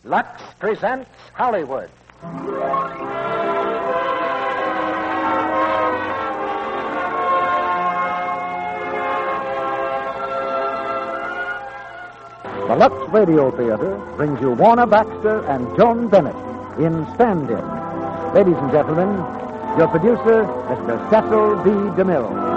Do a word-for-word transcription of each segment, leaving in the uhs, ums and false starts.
Lux presents Hollywood. The Lux Radio Theater brings you Warner Baxter and Joan Bennett in Stand-In. Ladies and gentlemen, your producer, Mister Cecil B. DeMille.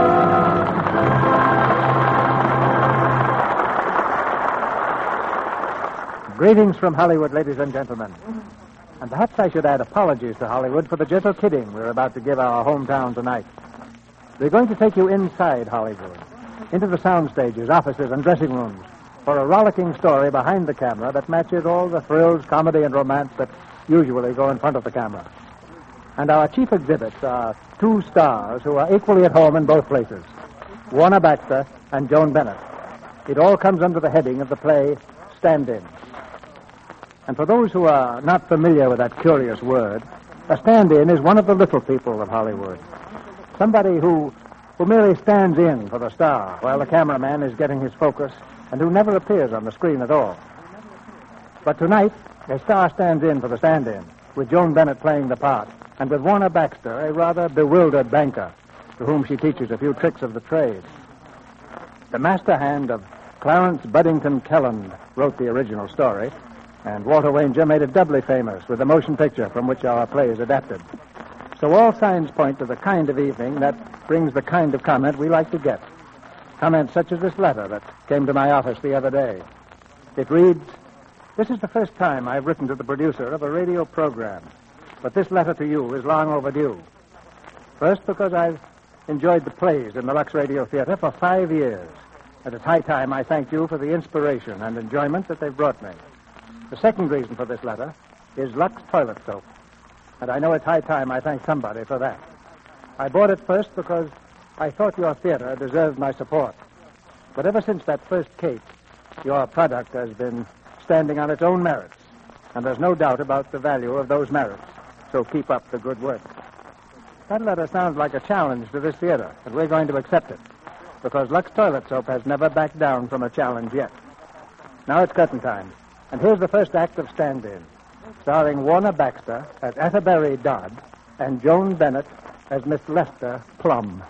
Greetings from Hollywood, ladies and gentlemen. And perhaps I should add apologies to Hollywood for the gentle kidding we're about to give our hometown tonight. We're going to take you inside Hollywood, into the sound stages, offices, and dressing rooms, for a rollicking story behind the camera that matches all the thrills, comedy, and romance that usually go in front of the camera. And our chief exhibits are two stars who are equally at home in both places, Warner Baxter and Joan Bennett. It all comes under the heading of the play Stand-In. And for those who are not familiar with that curious word, a stand-in is one of the little people of Hollywood. Somebody who, who merely stands in for the star while the cameraman is getting his focus and who never appears on the screen at all. But tonight, a star stands in for the stand-in, with Joan Bennett playing the part, and with Warner Baxter, a rather bewildered banker, to whom she teaches a few tricks of the trade. The master hand of Clarence Buddington Kelland wrote the original story, and Walter Wanger made it doubly famous with the motion picture from which our play is adapted. So all signs point to the kind of evening that brings the kind of comment we like to get. Comments such as this letter that came to my office the other day. It reads, "This is the first time I've written to the producer of a radio program, but this letter to you is long overdue. First, because I've enjoyed the plays in the Lux Radio Theater for five years, and it's high time I thanked you for the inspiration and enjoyment that they've brought me. The second reason for this letter is Lux toilet soap, and I know it's high time I thank somebody for that. I bought it first because I thought your theater deserved my support. But ever since that first case, your product has been standing on its own merits, and there's no doubt about the value of those merits, so keep up the good work." That letter sounds like a challenge to this theater, and we're going to accept it, because Lux toilet soap has never backed down from a challenge yet. Now it's curtain time. And here's the first act of Stand-In, starring Warner Baxter as Atterbury Dodd and Joan Bennett as Miss Lester Plum.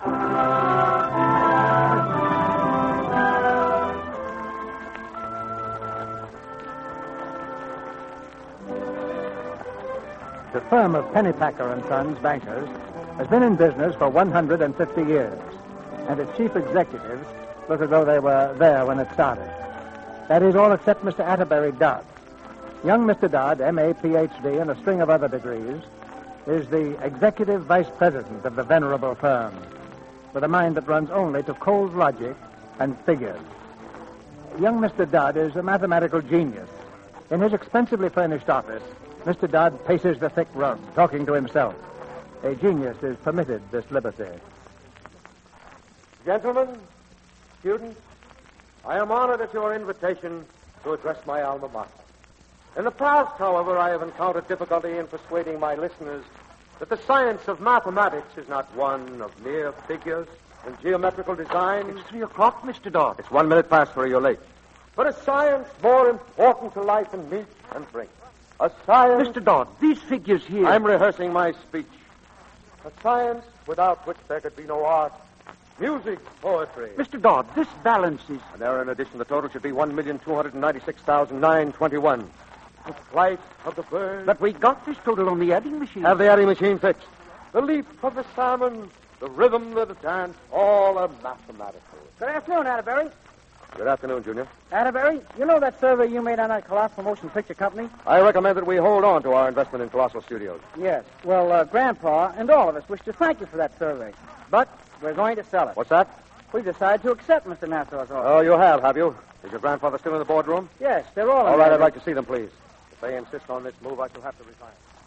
The firm of Pennypacker and Sons, bankers, has been in business for one hundred fifty years, and its chief executives look as though they were there when it started. That is, all except Mister Atterbury Dodd. Young Mister Dodd, M A, P H D, and a string of other degrees, is the executive vice president of the venerable firm, with a mind that runs only to cold logic and figures. Young Mister Dodd is a mathematical genius. In his expensively furnished office, Mister Dodd paces the thick rug, talking to himself. A genius is permitted this liberty. Gentlemen, students, I am honored at your invitation to address my alma mater. In the past, however, I have encountered difficulty in persuading my listeners that the science of mathematics is not one of mere figures and geometrical design. It's three o'clock, Mister Dodd. It's one minute past three, you're late. But a science more important to life than meat and drink. A science... Mister Dodd, these figures here... I'm rehearsing my speech. A science without which there could be no art, music, poetry. Mister Dodd, this balances... An error in addition, the total should be one million two hundred ninety-six thousand nine hundred twenty-one. The flight of the bird. But we got this total on the adding machine. Have the adding machine fixed. The leap of the salmon, the rhythm of the dance, all are mathematical. Good afternoon, Atterbury. Good afternoon, Junior. Atterbury, you know that survey you made on that Colossal Motion Picture Company? I recommend that we hold on to our investment in Colossal Studios. Yes. Well, uh, Grandpa and all of us wish to thank you for that survey. But we're going to sell it. What's that? We decided to accept Mister Nassau's offer. Oh, you have, have you? Is your grandfather still in the boardroom? Yes, they're all in All right, there. I'd like to see them, please. If they insist on this move, I shall have to resign.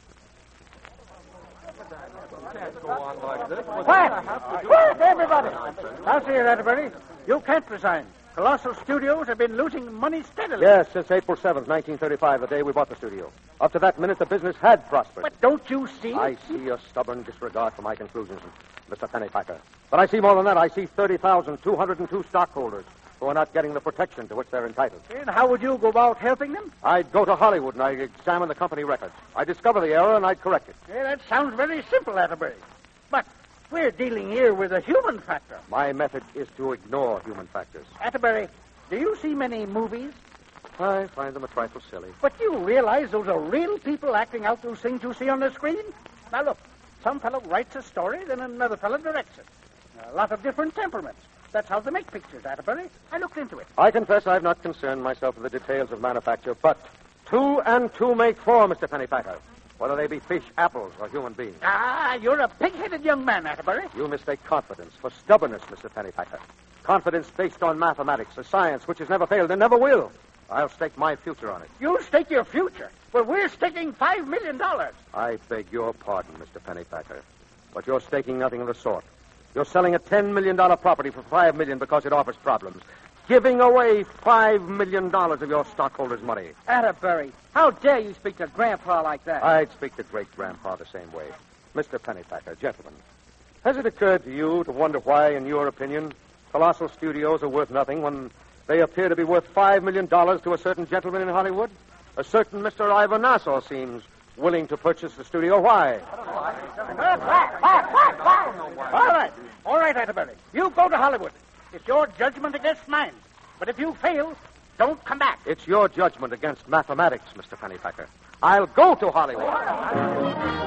Quiet! Quiet, everybody! I'll see you, Atterbury. You can't resign. Colossal Studios have been losing money steadily. Yes, since April seventh, nineteen thirty-five, the day we bought the studio. Up to that minute, the business had prospered. But don't you see? I see your stubborn disregard for my conclusions, Mister Pennypacker. But I see more than that. I see thirty thousand two hundred two stockholders, who are not getting the protection to which they're entitled. And how would you go about helping them? I'd go to Hollywood and I'd examine the company records. I'd discover the error and I'd correct it. Yeah, that sounds very simple, Atterbury. But we're dealing here with a human factor. My method is to ignore human factors. Atterbury, do you see many movies? I find them a trifle silly. But you realize those are real people acting out those things you see on the screen? Now, look, some fellow writes a story, then another fellow directs it. A lot of different temperaments. That's how they make pictures, Atterbury. I looked into it. I confess I've not concerned myself with the details of manufacture, but two and two make four, Mister Pennypacker, whether they be fish, apples, or human beings. Ah, you're a pig-headed young man, Atterbury. You mistake confidence for stubbornness, Mister Pennypacker. Confidence based on mathematics, a science which has never failed and never will. I'll stake my future on it. You'll stake your future? Well, we're staking five million dollars. I beg your pardon, Mister Pennypacker, but you're staking nothing of the sort. You're selling a ten million dollars property for five million dollars because it offers problems. Giving away five million dollars of your stockholders' money. Atterbury, how dare you speak to Grandpa like that? I'd speak to great-grandpa the same way. Mister Pennypacker, gentlemen, has it occurred to you to wonder why, in your opinion, Colossal Studios are worth nothing when they appear to be worth five million dollars to a certain gentleman in Hollywood? A certain Mister Ivor Nassau seems willing to purchase the studio. Why? All right. All right, Atterbury. You go to Hollywood. It's your judgment against mine. But if you fail, don't come back. It's your judgment against mathematics, Mister Pennypacker. I'll go to Hollywood.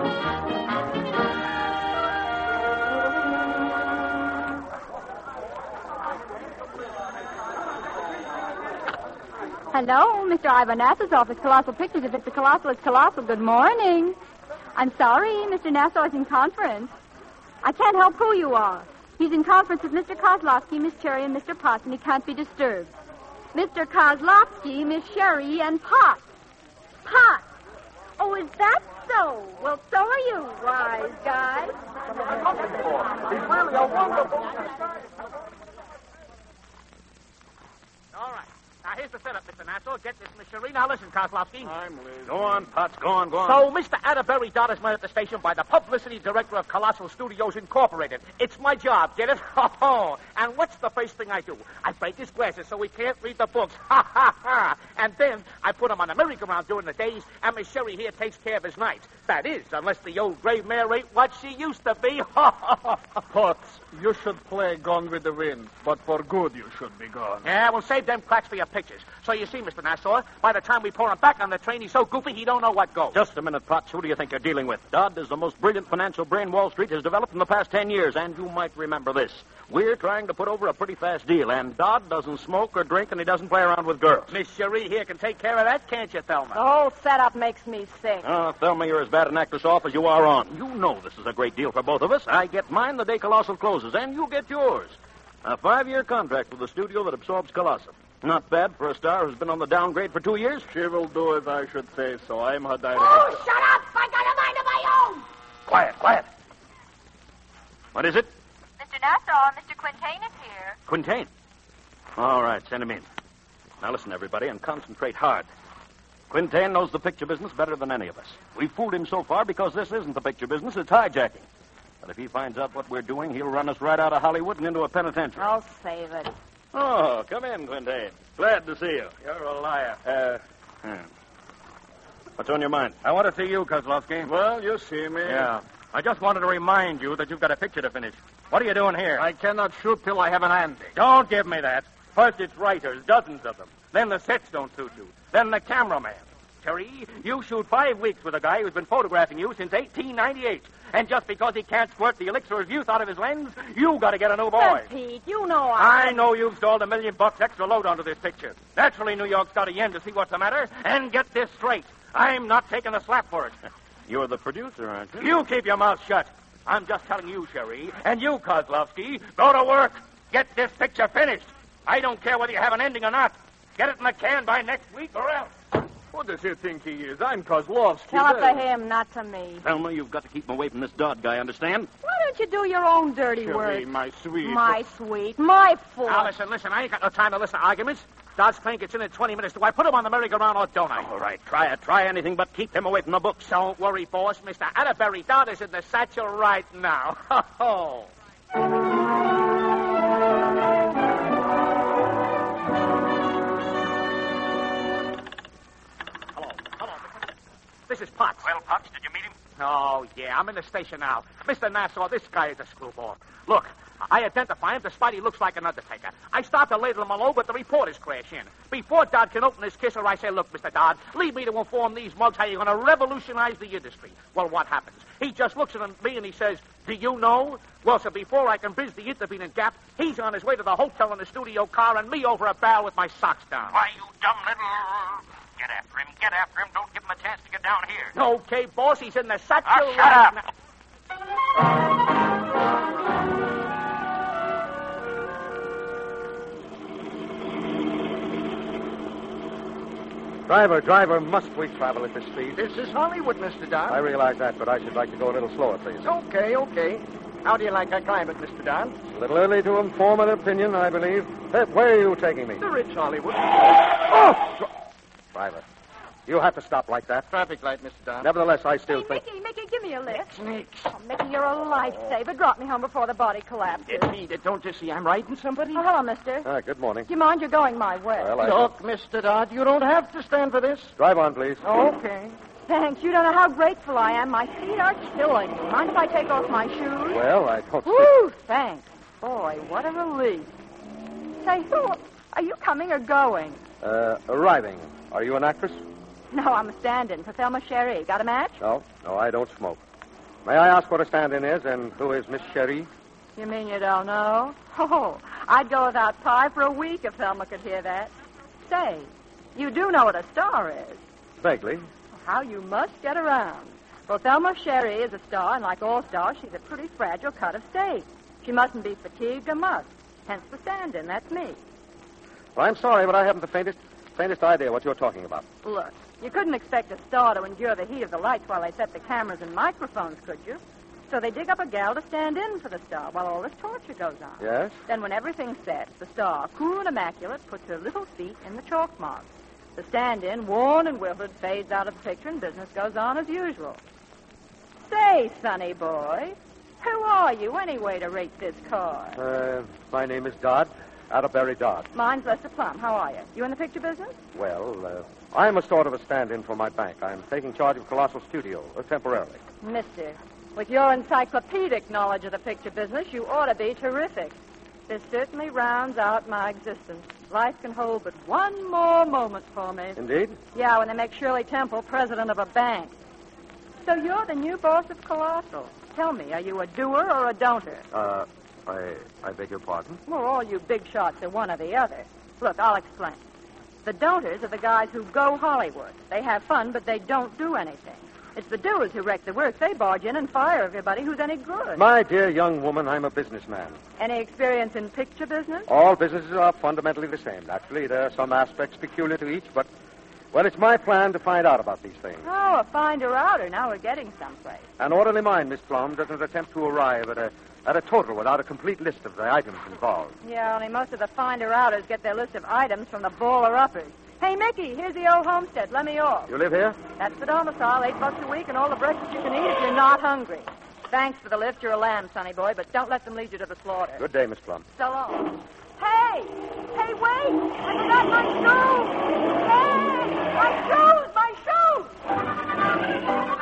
Hello, Mister Ivor Nassau's office, Colossal Pictures. If it's a Colossal, it's Colossal. Good morning. I'm sorry, Mister Nassau is in conference. I can't help who you are. He's in conference with Mister Kozlowski, Miss Cherry, and Mister Potts, and he can't be disturbed. Mister Kozlowski, Miss Sherry, and Potts. Potts! Oh, is that so? Well, so are you, wise guy. He's really a wonderful... All right. Now, here's the setup, Mister Nassau. Get this, Miss Sherry. Now, listen, Kozlowski. I'm Liz. Go on, Potts. Go on, go on. So, Mister Atterbury Dodd is met at the station by the publicity director of Colossal Studios Incorporated. It's my job, get it? Oh, and what's the first thing I do? I break his glasses so he can't read the books. Ha, ha, ha. And then I put him on a merry-go-round during the days, and Miss Sherry here takes care of his nights. That is, unless the old gray mare ain't what she used to be. Ha, ha, ha. Potts, you should play Gone with the Wind, but for good you should be gone. Yeah, we'll save them cracks for your pictures. So you see, Mister Nassau, by the time we pour him back on the train, he's so goofy he don't know what goes. Just a minute, Potts. Who do you think you're dealing with? Dodd is the most brilliant financial brain Wall Street has developed in the past ten years, and you might remember this. We're trying to put over a pretty fast deal, and Dodd doesn't smoke or drink, and he doesn't play around with girls. Miss Cherie here can take care of that, can't you, Thelma? The whole setup makes me sick. Oh, Thelma, you're as bad an actress off as you are on. You know this is a great deal for both of us. I get mine the day Colossal closes, and you get yours. A five-year contract with a studio that absorbs Colossal. Not bad for a star who's been on the downgrade for two years. She will do as I should say, so I'm her director. Oh, shut up! I got a mind of my own! Quiet, quiet. What is it? Mister Nassau, Mister Quintain is here. Quintain. All right, send him in. Now listen, everybody, and concentrate hard. Quintain knows the picture business better than any of us. We've fooled him so far because this isn't the picture business, it's hijacking. But if he finds out what we're doing, he'll run us right out of Hollywood and into a penitentiary. I'll save it. Oh, come in, Quintain. Glad to see you. You're a liar. Uh, hmm. What's on your mind? I want to see you, Kozlowski. Well, you see me. Yeah. I just wanted to remind you that you've got a picture to finish. What are you doing here? I cannot shoot till I have an Andy. Don't give me that. First it's writers, dozens of them. Then the sets don't suit you. Then the cameraman. Terry, you shoot five weeks with a guy who's been photographing you since eighteen ninety-eight. And just because he can't squirt the elixir of youth out of his lens, you got to get a new boy. But, Pete, you know I... I know you've stalled a million bucks extra load onto this picture. Naturally, New York's got a yen to see what's the matter. And get this straight. I'm not taking the slap for it. You're the producer, aren't you? You keep your mouth shut. I'm just telling you, Sherry, and you, Kozlowski, go to work. Get this picture finished. I don't care whether you have an ending or not. Get it in the can by next week or else. What does he think he is? I'm Kozlowski. Tell it to him, not to me. Thelma, you've got to keep him away from this Dodd guy, understand? Why don't you do your own dirty Sherry, work? my sweet. My sweet, my fool. Now, listen, listen. I ain't got no time to listen to arguments. Dodd's train gets in in twenty minutes. Do I put him on the merry-go-round or don't I? All right, try it. Try anything but keep him away from the books. Don't worry, boss. Mister Atterbury Dodd is in the satchel right now. Ho, ho. Where's his Potts? Well, Potts, did you meet him? Oh, yeah, I'm in the station now. Mister Nassau, this guy is a screwball. Look, I identify him despite he looks like an undertaker. I start to ladle him all over, but the reporters crash in. Before Dodd can open his kisser, I say, look, Mister Dodd, leave me to inform these mugs how you're going to revolutionize the industry. Well, what happens? He just looks at me and he says, do you know? Well, so before I can biz the intervening gap, he's on his way to the hotel in the studio car and me over a barrel with my socks down. Why, you dumb little... Get after him. Get after him. Don't give him a chance to get down here. Okay, boss, he's in the satchel Oh, shut right up. now. Driver, driver, must we travel at this speed? This is Hollywood, Mister Dodd. I realize that, but I should like to go a little slower, please. Okay, okay. How do you like our climate, Mister Dodd? A little early to inform an opinion, I believe. Hey, where are you taking me? The rich Hollywood. Oh! Dri- Driver, you have to stop like that. Traffic light, Mister Dodd. Nevertheless, I still Hey, think... Mickey, Mickey, give me a lift. Snakes. Oh, Mickey, you're a lifesaver. Drop me home before the body collapses. Get me. Don't you see I'm riding somebody? Oh, hello, mister. Ah, good morning. Do you mind you're going my way? Well, I... Look, Mister Dodd, you don't have to stand for this. Drive on, please. Okay. Thanks. You don't know how grateful I am. My feet are killing me. Mind if I take off my shoes? Well, I don't see... Woo, thanks. Boy, what a relief. Say, who... Are you coming or going? Uh, arriving. Are you an actress? No, I'm a stand-in for Thelma Sherry. Got a match? No. No, I don't smoke. May I ask what a stand-in is, and who is Miss Sherry? You mean you don't know? Oh, I'd go without pie for a week if Thelma could hear that. Say, you do know what a star is. Vaguely. How you must get around. Well, Thelma Sherry is a star, and like all stars, she's a pretty fragile cut of steak. She mustn't be fatigued or mussed. Hence the stand-in. That's me. Well, I'm sorry, but I haven't the faintest, faintest idea what you're talking about. Look, you couldn't expect a star to endure the heat of the lights while they set the cameras and microphones, could you? So they dig up a gal to stand in for the star while all this torture goes on. Yes? Then when everything's set, the star, cool and immaculate, puts her little feet in the chalk marks. The stand-in, worn and wilted, fades out of the picture and business goes on as usual. Say, sonny boy, who are you anyway to rate this card? Uh, my name is Dodd. Atterbury Dodd. Mine's Lester Plum. How are you? You in the picture business? Well, uh, I'm a sort of a stand-in for my bank. I'm taking charge of Colossal Studio, uh, temporarily. Mister, with your encyclopedic knowledge of the picture business, you ought to be terrific. This certainly rounds out my existence. Life can hold but one more moment for me. Indeed? Yeah, when they make Shirley Temple president of a bank. So you're the new boss of Colossal. Tell me, are you a doer or a don'ter? Uh, I, I beg your pardon? Well, all you big shots are one or the other. Look, I'll explain. The don'ters are the guys who go Hollywood. They have fun, but they don't do anything. It's the doers who wreck the work. They barge in and fire everybody who's any good. My dear young woman, I'm a businessman. Any experience in picture business? All businesses are fundamentally the same. Naturally, there are some aspects peculiar to each, but, well, it's my plan to find out about these things. Oh, a finder-outer. Now we're getting someplace. An orderly mind, Miss Plum, doesn't attempt to arrive at a at a total without a complete list of the items involved. Yeah, only most of the finder-outers get their list of items from the baller-uppers. Hey, Mickey, here's the old homestead. Let me off. You live here? That's the domicile, eight bucks a week and all the breakfast you can eat if you're not hungry. Thanks for the lift. You're a lamb, sonny boy, but don't let them lead you to the slaughter. Good day, Miss Plum. So long. Hey! Hey, wait! I forgot my shoes! Hey! My shoes! My shoes!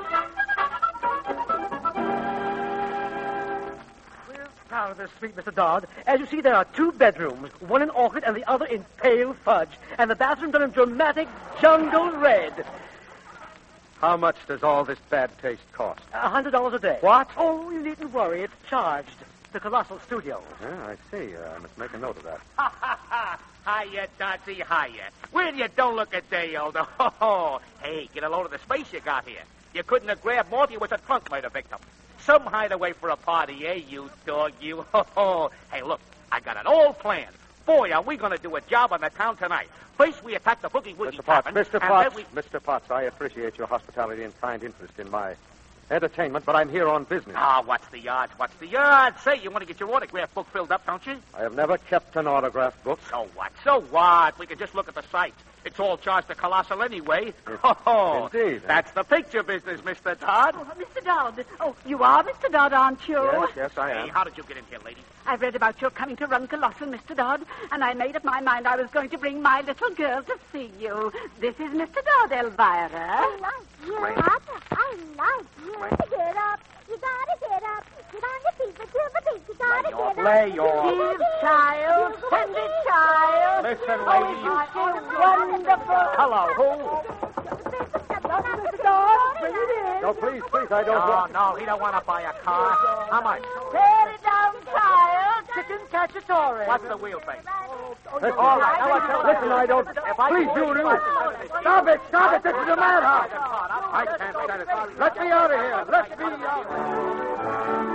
Down of the street, Mister Dodd. As you see, there are two bedrooms, one in orchid and the other in pale fudge, and the bathroom done in dramatic jungle red. How much does all this bad taste cost? A hundred dollars a day. What? Oh, you needn't worry. It's charged. The Colossal Studio. Yeah, I see. Uh, I must make a note of that. Ha, ha, ha. Hiya, Dodsy, hiya. Well, you don't look a day older. Ho, ho. Hey, get a load of the space you got here. You couldn't have grabbed more if you was a trunk murder victim. Some hideaway for a party, eh, you dog, you? Ho, ho. Hey, look, I got an old plan. Boy, are we going to do a job on the town tonight. First, we attack the boogie-woogie Mister Potts, tavern, Mister and Potts, then we... Mister Potts, I appreciate your hospitality and kind interest in my entertainment, but I'm here on business. Ah, what's the odds? What's the odds? Say, you want to get your autograph book filled up, don't you? I have never kept an autograph book. So what? So what? We can just look at the sites. It's all charged to Colossal anyway. Ho, ho. Indeed. That's the picture business, Mister Dodd. Oh, Mister Dodd. Oh, you are Mister Dodd, aren't you? Yes, yes, I Hey, am. how did you get in here, lady? I've read about your coming to run Colossal, Mister Dodd, and I made up my mind I was going to bring my little girl to see you. This is Mister Dodd, Elvira. Oh, right, Straight. What? I like you. Get up. You gotta get up. Get on your feet, but give a beat. You gotta Lay get off, up. lay off. Give, child. Send it, child. Listen, Oh, lady, you- it's so wonderful. Hello, who? Mister Dog, bring it in. No, please, please, I don't No, want... no, he don't want to buy a car. How much? Tear it down, child. Chicken cacciatore. What's the wheelbase? Listen, All right, now I tell you. listen, I don't... If I Please, can- you, you. Stop it, stop it. This is a madhouse. I can't stand it. Let me out of here. Let me out.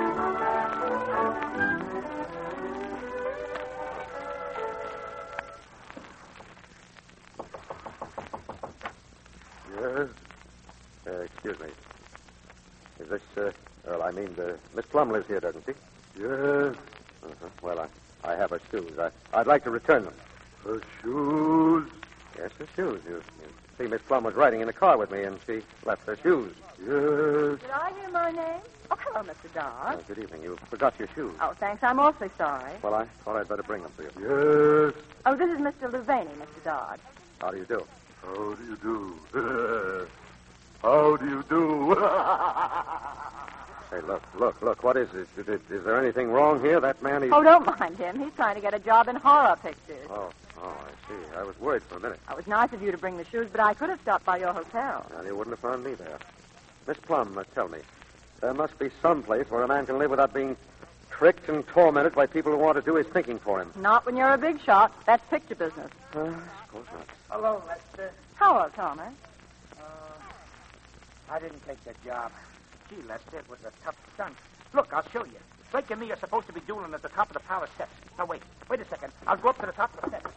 Yes? Uh, excuse me. Is this, uh, well, I mean, uh, Miss Plum lives here, doesn't she? Yes. Uh-huh. Well, I, I have her shoes. I, I'd like to return them. Her shoes? Yes, her shoes. You, you see, Miss Plum was riding in the car with me, and she left her shoes. Yes. Did I hear my name? Oh, hello, Mister Dodd. Oh, good evening. You forgot your shoes. Oh, thanks. I'm awfully sorry. Well, I thought I'd better bring them for you. Yes. Oh, this is Mister Luvaney, Mister Dodd. How do you do? How do you do? How do you do? Hey, look, look, look. What is this? Is, it, is there anything wrong here? That man, he's... Oh, don't mind him. He's trying to get a job in horror pictures. Oh, oh, I see. I was worried for a minute. Oh, it was nice of you to bring the shoes, but I could have stopped by your hotel. Well, you wouldn't have found me there. Miss Plum, uh, tell me. There must be some place where a man can live without being tricked and tormented by people who want to do his thinking for him. Not when you're a big shot. That's picture business. Uh, I suppose not. Hello, Lester. Hello, Thomas. Uh, I didn't take that job. Gee, Lester, it was a tough stunt. Look, I'll show you. Blake and me are supposed to be dueling at the top of the palace steps. Now, wait. Wait a second. I'll go up to the top of the steps.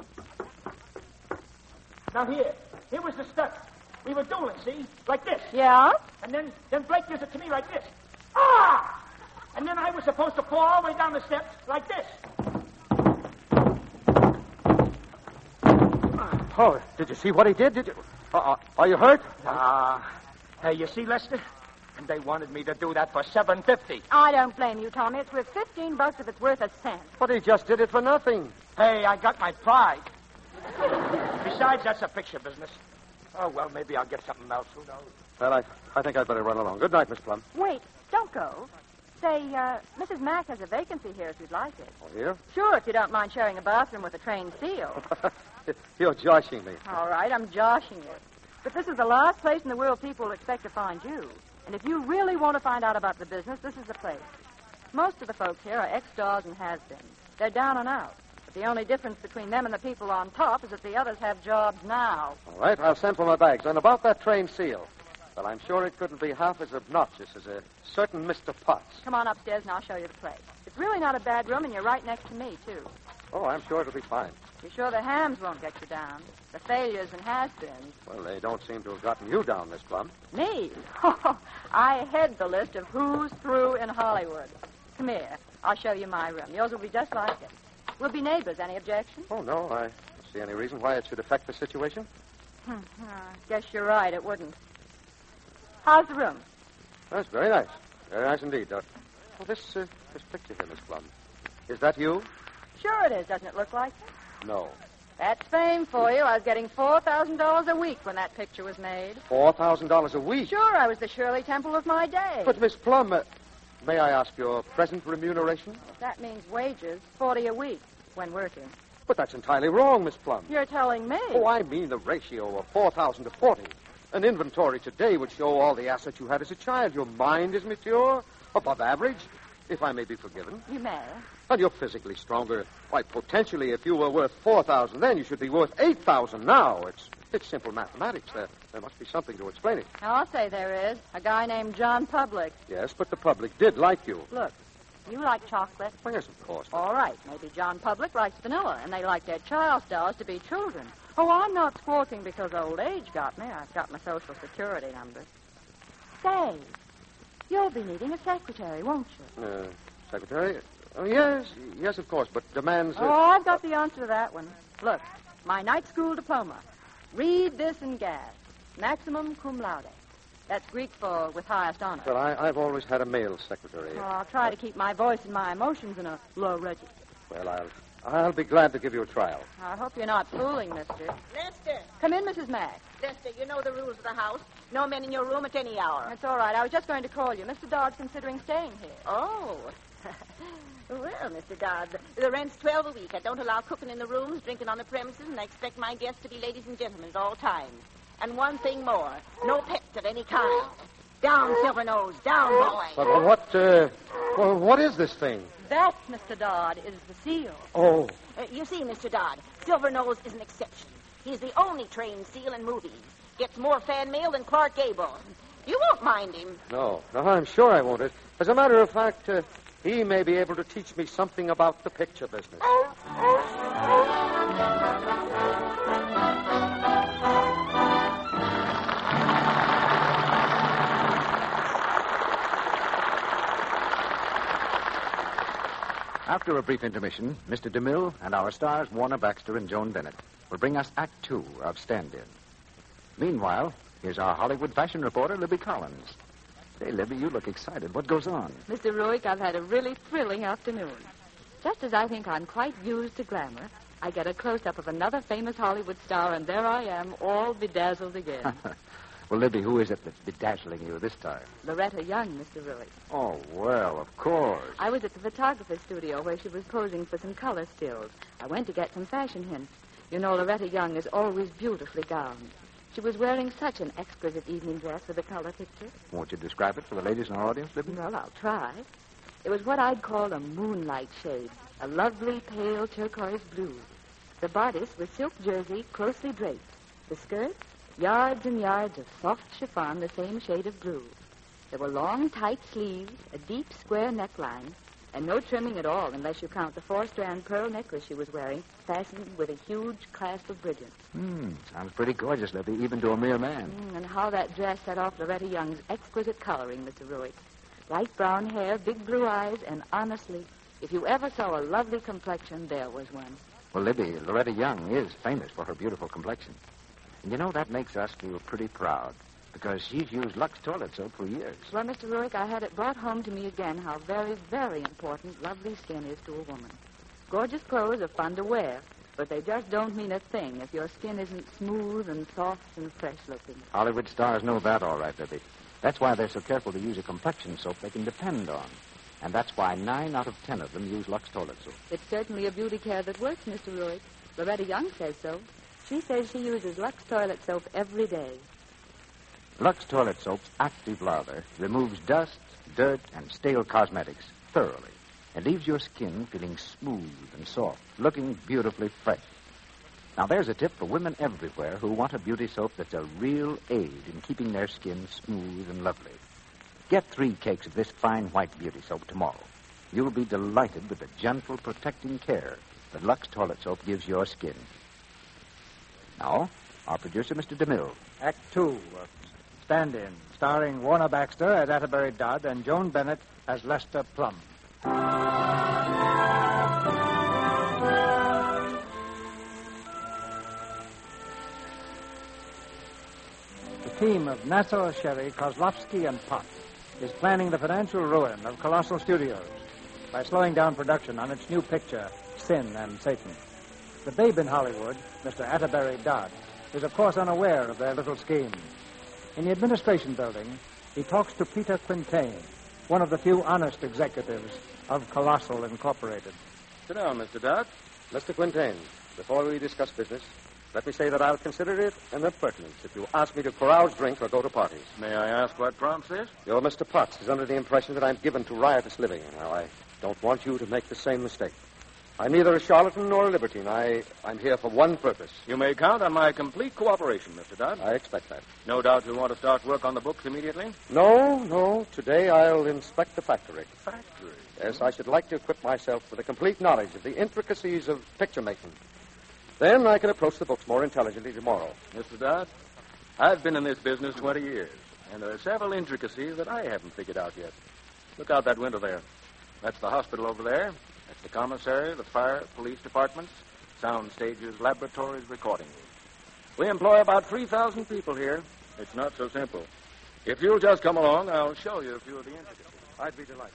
Now, here. Here was the stunt. We were dueling, see? Like this. Yeah? And then, then Blake gives it to me like this. Ah! And then I was supposed to fall all the way down the steps like this. Oh, did you see what he did? Did you? Uh, are you hurt? Ah. Hey, you see, Lester? And they wanted me to do that for seven fifty. I don't blame you, Tommy. It's worth fifteen bucks if it's worth a cent. But he just did it for nothing. Hey, I got my pride. Besides, that's a picture business. Oh, well, maybe I'll get something else. Who knows? Well, I, I think I'd better run along. Good night, Miss Plum. Wait, don't go. Say, uh, Missus Mack has a vacancy here if you'd like it. Oh, here? Sure, if you don't mind sharing a bathroom with a trained seal. You're joshing me. All right, I'm joshing you. But this is the last place in the world people will expect to find you. And if you really want to find out about the business, this is the place. Most of the folks here are ex-stars and has-beens. They're down and out. But the only difference between them and the people on top is that the others have jobs now. All right, I'll send for my bags. And about that trained seal, well, I'm sure it couldn't be half as obnoxious as a certain Mister Potts. Come on upstairs and I'll show you the place. It's really not a bad room, and you're right next to me, too. Oh, I'm sure it'll be fine. You're sure the hams won't get you down? The failures and has-beens. Well, they don't seem to have gotten you down, Miss Plum. Me? I head the list of who's through in Hollywood. Come here. I'll show you my room. Yours will be just like it. We'll be neighbors. Any objection? Oh, no. I don't see any reason why it should affect the situation. Hmm. Uh, guess you're right. It wouldn't. How's the room? That's very nice. Very nice indeed. Uh, well, this, uh, this picture here, Miss Plum. Is that you? Sure it is. Doesn't it look like it? No. That's fame for you. I was getting four thousand dollars a week when that picture was made. Four thousand dollars a week? Sure, I was the Shirley Temple of my day. But, Miss Plum, uh, may I ask your present remuneration? That means wages, forty a week when working. But that's entirely wrong, Miss Plum. You're telling me. Oh, I mean the ratio of four thousand to forty. An inventory today would show all the assets you had as a child. Your mind is mature, above average, if I may be forgiven. You may. And you're physically stronger. Why, potentially, if you were worth four thousand then, you should be worth eight thousand now. It's it's simple mathematics. There, there must be something to explain it. I'll say there is. A guy named John Public. Yes, but the public did like you. Look, you like chocolate? Well, yes, of course. All right. Maybe John Public likes vanilla, and they like their child stars to be children. Oh, I'm not squawking because old age got me. I've got my Social Security number. Say, you'll be needing a secretary, won't you? Uh, secretary? Oh, yes, yes, of course, but demands... Uh... Oh, I've got the answer to that one. Look, my night school diploma. Read this and gas. Maximum cum laude. That's Greek for with highest honor. Well, I, I've always had a male secretary. Oh, I'll try to keep my voice and my emotions in a low register. Well, I'll, I'll be glad to give you a trial. I hope you're not fooling, mister. Lester. Come in, Missus Mack. Lester, you know the rules of the house. No men in your room at any hour. That's all right. I was just going to call you. Mister Dodd's considering staying here. Oh. Well, Mister Dodd, the, the rent's twelve a week. I don't allow cooking in the rooms, drinking on the premises, and I expect my guests to be ladies and gentlemen at all times. And one thing more, no pets of any kind. Down, Silvernose, down, boy. But what, uh, well, what is this thing? That, Mister Dodd, is the seal. Oh. Uh, you see, Mister Dodd, Silvernose is an exception. He's the only trained seal in movies. Gets more fan mail than Clark Gable. You won't mind him. No, no, I'm sure I won't. As a matter of fact, uh, he may be able to teach me something about the picture business. After a brief intermission, Mister DeMille and our stars, Warner Baxter and Joan Bennett, will bring us Act Two of Stand-In. Meanwhile, here's our Hollywood fashion reporter, Libby Collins. Say, Libby, you look excited. What goes on? Mister Ruick, I've had a really thrilling afternoon. Just as I think I'm quite used to glamour, I get a close-up of another famous Hollywood star, and there I am, all bedazzled again. Well, Libby, who is it that's bedazzling you this time? Loretta Young, Mister Ruick. Oh, well, of course. I was at the photographer's studio where she was posing for some color stills. I went to get some fashion hints. You know, Loretta Young is always beautifully gowned. She was wearing such an exquisite evening dress for the color picture. Won't you describe it for the ladies in our audience, Libby? Well, I'll try. It was what I'd call a moonlight shade, a lovely pale turquoise blue. The bodice was silk jersey, closely draped. The skirt, yards and yards of soft chiffon, the same shade of blue. There were long, tight sleeves, a deep, square neckline, and no trimming at all unless you count the four-strand pearl necklace she was wearing, fastened with a huge clasp of brilliants. Hmm, sounds pretty gorgeous, Libby, even to a mere man. Mm, and how that dress set off Loretta Young's exquisite coloring, Mister Ruick. Light brown hair, big blue eyes, and honestly, if you ever saw a lovely complexion, there was one. Well, Libby, Loretta Young is famous for her beautiful complexion. And you know, that makes us feel pretty proud, because she's used Lux toilet soap for years. Well, Mister Ruick, I had it brought home to me again how very, very important lovely skin is to a woman. Gorgeous clothes are fun to wear, but they just don't mean a thing if your skin isn't smooth and soft and fresh-looking. Hollywood stars know that all right, Libby. That's why they're so careful to use a complexion soap they can depend on. And that's why nine out of ten of them use Lux toilet soap. It's certainly a beauty care that works, Mister Ruick. Loretta Young says so. She says she uses Lux toilet soap every day. Lux toilet soap's active lather removes dust, dirt, and stale cosmetics thoroughly and leaves your skin feeling smooth and soft, looking beautifully fresh. Now, there's a tip for women everywhere who want a beauty soap that's a real aid in keeping their skin smooth and lovely. Get three cakes of this fine white beauty soap tomorrow. You'll be delighted with the gentle, protecting care that Lux toilet soap gives your skin. Now, our producer, Mister DeMille. Act Two of Stand-In, starring Warner Baxter as Atterbury Dodd and Joan Bennett as Lester Plum. The team of Nassau, Sherry, Kozlowski, and Potts is planning the financial ruin of Colossal Studios by slowing down production on its new picture, Sin and Satan. The babe in Hollywood, Mister Atterbury Dodd, is of course unaware of their little scheme. In the administration building, he talks to Peter Quintain, one of the few honest executives of Colossal Incorporated. Sit down, Mister Dodd. Mister Quintain, before we discuss business, let me say that I'll consider it an impertinence if you ask me to carouse, drink, or go to parties. May I ask what prompts this? Your Mister Potts is under the impression that I'm given to riotous living. Now, I don't want you to make the same mistake. I'm neither a charlatan nor a libertine. I, I'm here for one purpose. You may count on my complete cooperation, Mister Dodd. I expect that. No doubt you'll want to start work on the books immediately? No, no. Today I'll inspect the factory. Factory? Yes, I should like to equip myself with a complete knowledge of the intricacies of picture making. Then I can approach the books more intelligently tomorrow. Mister Dodd, I've been in this business twenty years, and there are several intricacies that I haven't figured out yet. Look out that window there. That's the hospital over there. That's the commissary, the fire, police departments, sound stages, laboratories, recording rooms. We employ about three thousand people here. It's not so simple. If you'll just come along, I'll show you a few of the intricacies. I'd be delighted.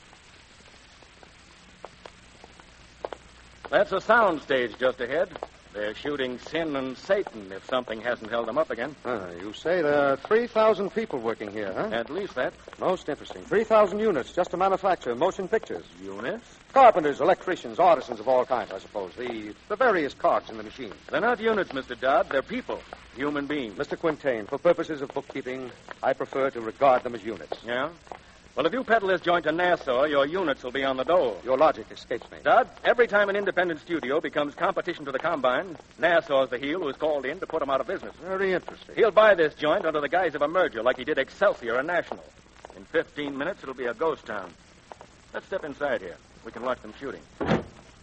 That's a sound stage just ahead. They're shooting Sin and Satan if something hasn't held them up again. Ah, you say there are three thousand people working here, huh? At least that. Most interesting. three thousand units just to manufacture motion pictures. Units? Carpenters, electricians, artisans of all kinds, I suppose. The, the various cogs in the machine. They're not units, Mister Dodd. They're people. Human beings. Mister Quintain, for purposes of bookkeeping, I prefer to regard them as units. Yeah? Well, if you peddle this joint to Nassau, your units will be on the dole. Your logic escapes me. Dodd, every time an independent studio becomes competition to the Combine, Nassau's the heel who's called in to put him out of business. Very interesting. He'll buy this joint under the guise of a merger like he did Excelsior and National. In fifteen minutes, it'll be a ghost town. Let's step inside here. We can watch them shooting. Now,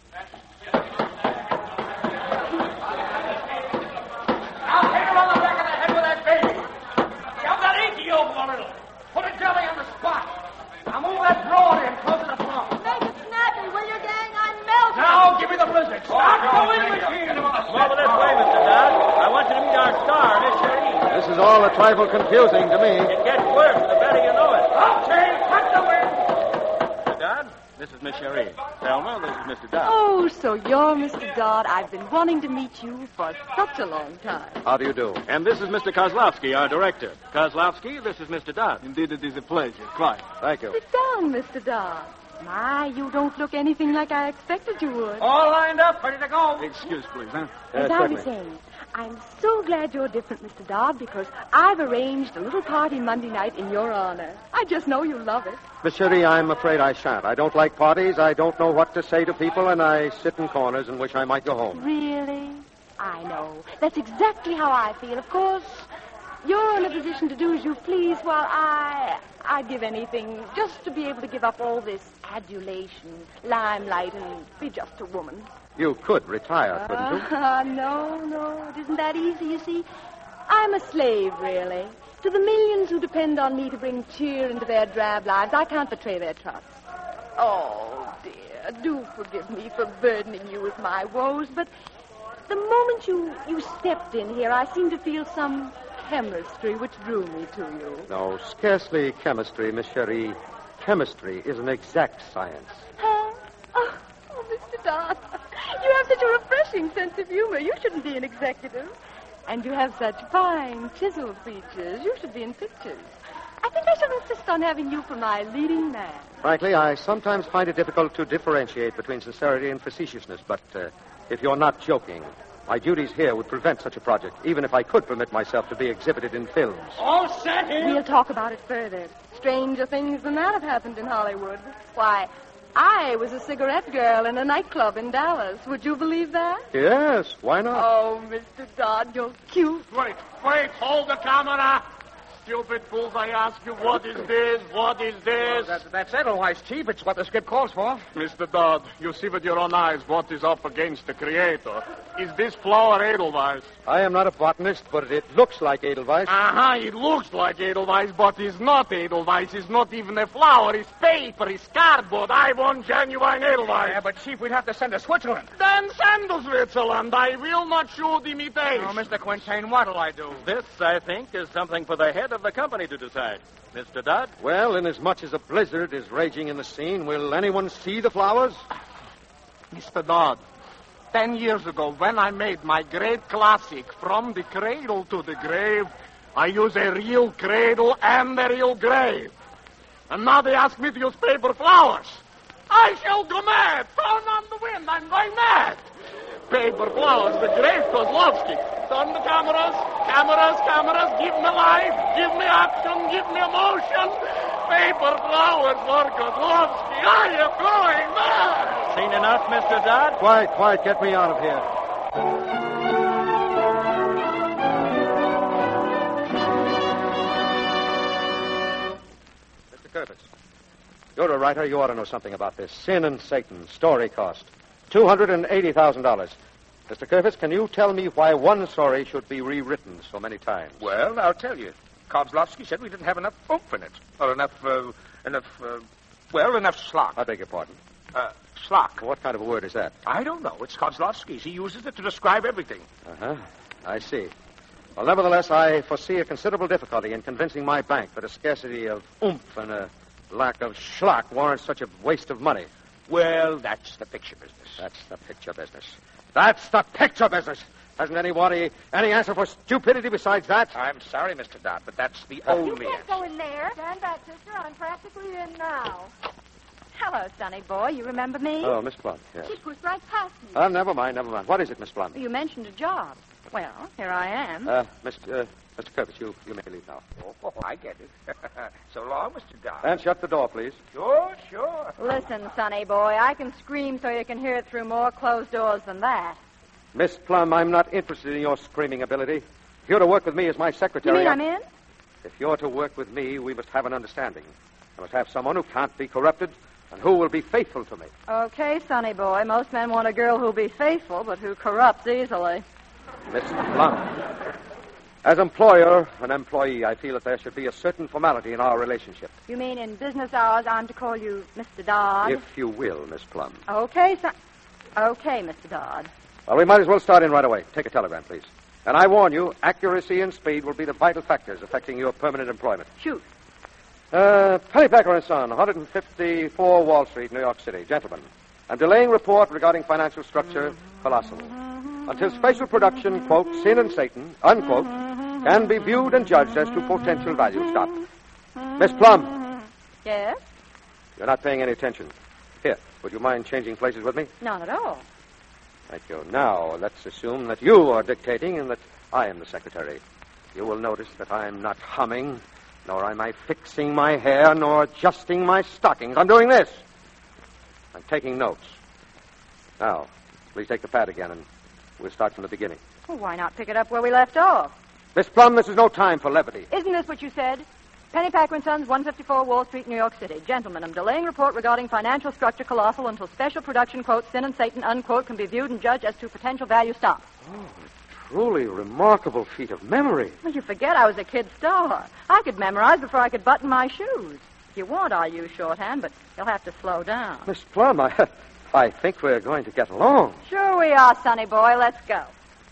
hit her on the back of the head with that baby. Shove that inky over a little. Put a jelly on the spot. Now move that broad in close to the front. Make it snappy, will you, gang? I'm melting. Now, give me the blizzard. Start going, machine. Come over this way, Mister Dodd. I want you to meet our star, Miss Cherie. This is all a trifle confusing to me. It gets worse the better you know it. Okay, cut the wind. Mister Dodd, this is Miss Cherie. Thelma, this is Mister Dodd. Oh, so you're Mister Dodd. I've been wanting to meet you for such a long time. How do you do? And this is Mister Kozlowski, our director. Kozlowski, this is Mister Dodd. Indeed, it is a pleasure. Clyde. Thank you. Sit down, Mister Dodd. My, you don't look anything like I expected you would. All lined up, ready to go. Excuse, please, huh? As I was saying, I'm so glad you're different, Mister Dodd, because I've arranged a little party Monday night in your honor. I just know you'll love it. Miss Cherie, I'm afraid I shan't. I don't like parties. I don't know what to say to people, and I sit in corners and wish I might go home. Really? I know. That's exactly how I feel. Of course, you're in a position to do as you please, while I... I'd give anything just to be able to give up all this adulation, limelight, and be just a woman. You could retire, couldn't you? Ah, uh, no, no. It isn't that easy, you see. I'm a slave, really. To the millions who depend on me to bring cheer into their drab lives, I can't betray their trust. Oh, dear, do forgive me for burdening you with my woes, but the moment you, you stepped in here, I seemed to feel some chemistry which drew me to you. No, scarcely chemistry, Miss Cherie. Chemistry is an exact science. Huh? Oh, oh, Mister Dodd, you have such a refreshing sense of humor. You shouldn't be an executive. And you have such fine, chiseled features. You should be in pictures. I think I should insist on having you for my leading man. Frankly, I sometimes find it difficult to differentiate between sincerity and facetiousness, but uh, if you're not joking, my duties here would prevent such a project, even if I could permit myself to be exhibited in films. All set here. We'll talk about it further. Stranger things than that have happened in Hollywood. Why, I was a cigarette girl in a nightclub in Dallas. Would you believe that? Yes, why not? Oh, Mister Dodd, you're cute. Wait, wait, hold the camera. Stupid fools, I ask you, what is this? What is this? Oh, that, that's Edelweiss, Chief. It's what the script calls for. Mister Dodd, you see with your own eyes what is up against the Creator. Is this flower Edelweiss? I am not a botanist, but it looks like Edelweiss. Uh-huh, it looks like Edelweiss, but it's not Edelweiss. It's not even a flower. It's paper. It's cardboard. I want genuine Edelweiss. Yeah, but, Chief, we'd have to send to Switzerland. Then send to Switzerland. I will not shoot imitation. Oh, Mister Quintain, what'll I do? This, I think, is something for the head of the company to decide. Mister Dodd? Well, inasmuch as a blizzard is raging in the scene, will anyone see the flowers? Mister Dodd, ten years ago, when I made my great classic, From the Cradle to the Grave, I used a real cradle and a real grave. And now they ask me to use paper flowers. I shall go mad. Turn on the wind. I'm going mad. Paper flowers, the great Kozlowski. Turn the cameras, cameras, cameras. Give me life, give me action, give me emotion. Paper flowers for Kozlowski. I am going mad. Seen enough, Mister Dodd? Quiet, quiet. Get me out of here. Mister Curtis, you're a writer. You ought to know something about this. Sin and Satan, story cost. two hundred eighty thousand dollars. Mister Curtis, can you tell me why one story should be rewritten so many times? Well, I'll tell you. Kozlowski said we didn't have enough oomph in it. Or enough, uh, enough, uh, well, enough slock. I beg your pardon. Uh, slock. What kind of a word is that? I don't know. It's Kozlowski's. He uses it to describe everything. Uh-huh. I see. Well, nevertheless, I foresee a considerable difficulty in convincing my bank that a scarcity of oomph and a lack of schlock warrants such a waste of money. Well, that's the picture business. That's the picture business. That's the picture business. Hasn't anybody any answer for stupidity besides that? I'm sorry, Mister Dodd, but that's the You only can't answer. go in there. Stand back, sister. I'm practically in now. Hello, Sonny boy. You remember me? Oh, Miss Plum, yes. She pushed right past me. Uh, never mind, never mind. What is it, Miss Plum? You mentioned a job. Well, here I am. Uh, Mister Uh, Mister Curtis, you, you may leave now. Oh, I get it. So long, Mister Dodd. And shut the door, please. Sure, sure. Listen, Sonny boy, I can scream so you can hear it through more closed doors than that. Miss Plum, I'm not interested in your screaming ability. If you're to work with me as my secretary... You mean I- I'm in? If you're to work with me, we must have an understanding. I must have someone who can't be corrupted and who will be faithful to me. Okay, Sonny boy. Most men want a girl who'll be faithful, but who corrupts easily. Miss Plum, as employer and employee, I feel that there should be a certain formality in our relationship. You mean in business hours I'm to call you Mister Dodd? If you will, Miss Plum. Okay, son. Okay, Mister Dodd. Well, we might as well start in right away. Take a telegram, please. And I warn you, accuracy and speed will be the vital factors affecting your permanent employment. Shoot. Uh, Pennypacker and Son, one fifty-four Wall Street, New York City. Gentlemen, I'm delaying report regarding financial structure, colossal. Until special production, quote, Sin and Satan, unquote, can be viewed and judged as to potential value. Stop. Miss Plum, Yes? you're not paying any attention. Here, would you mind changing places with me? Not at all. Thank you. Now, let's assume that you are dictating and that I am the secretary. You will notice that I'm not humming, nor am I fixing my hair, nor adjusting my stockings. I'm doing this. I'm taking notes. Now, please take the pad again, and we'll start from the beginning. Well, why not pick it up where we left off? Miss Plum, this is no time for levity. Isn't this what you said? Pennypacker and Sons, one fifty-four Wall Street, New York City. Gentlemen, I'm delaying report regarding financial structure colossal until special production, quote, Sin and Satan, unquote, can be viewed and judged as to potential value. Stop. Oh, truly remarkable feat of memory. Well, you forget I was a kid star. I could memorize before I could button my shoes. If you want, I'll use shorthand, but you'll have to slow down. Miss Plum, I, I think we're going to get along. Sure we are, Sonny boy. Let's go.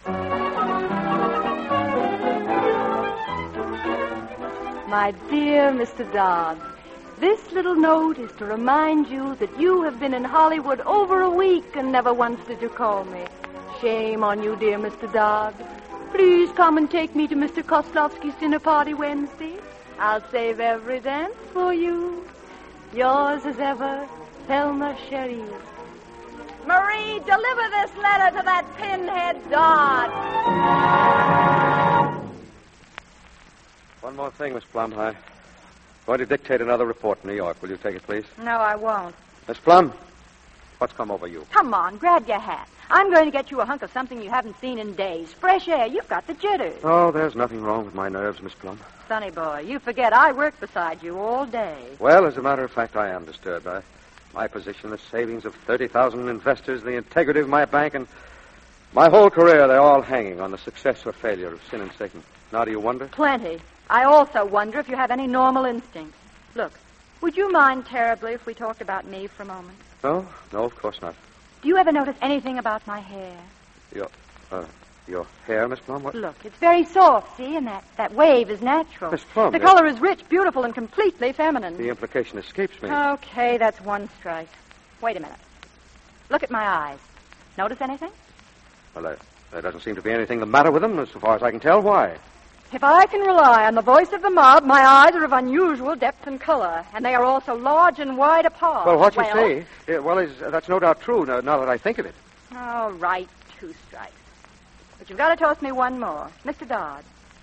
My dear Mister Dodd, this little note is to remind you that you have been in Hollywood over a week and never once did you call me. Shame on you, dear Mister Dodd. Please come and take me to Mister Koslovsky's dinner party Wednesday. I'll save every dance for you. Yours as ever, Thelma Sherry. Marie, deliver this letter to that pinhead Dodd. One more thing, Miss Plum. I'm going to dictate another report in New York. Will you take it, please? No, I won't. Miss Plum, what's come over you? Come on, grab your hat. I'm going to get you a hunk of something you haven't seen in days. Fresh air. You've got the jitters. Oh, there's nothing wrong with my nerves, Miss Plum. Sonny boy, you forget I work beside you all day. Well, as a matter of fact, I am disturbed. I, my position, the savings of thirty thousand investors, the integrity of my bank, and my whole career, they're all hanging on the success or failure of Sin and Satan. Now, do you wonder? Plenty. I also wonder if you have any normal instincts. Look, would you mind terribly if we talked about me for a moment? No, no, of course not. Do you ever notice anything about my hair? Your, uh, your hair, Miss Plum? What? Look, it's very soft, see, and that, that wave is natural. Miss Plum, the yes. color is rich, beautiful, and completely feminine. The implication escapes me. Okay, that's one strike. Wait a minute. Look at my eyes. Notice anything? Well, there, there doesn't seem to be anything the matter with them, as far as I can tell. Why? If I can rely on the voice of the mob, my eyes are of unusual depth and color, and they are also large and wide apart. Well, what you well, say, uh, well, is uh, that's no doubt true, now, now that I think of it. All right, two strikes. But you've got to toss me one more. Mister Dodd,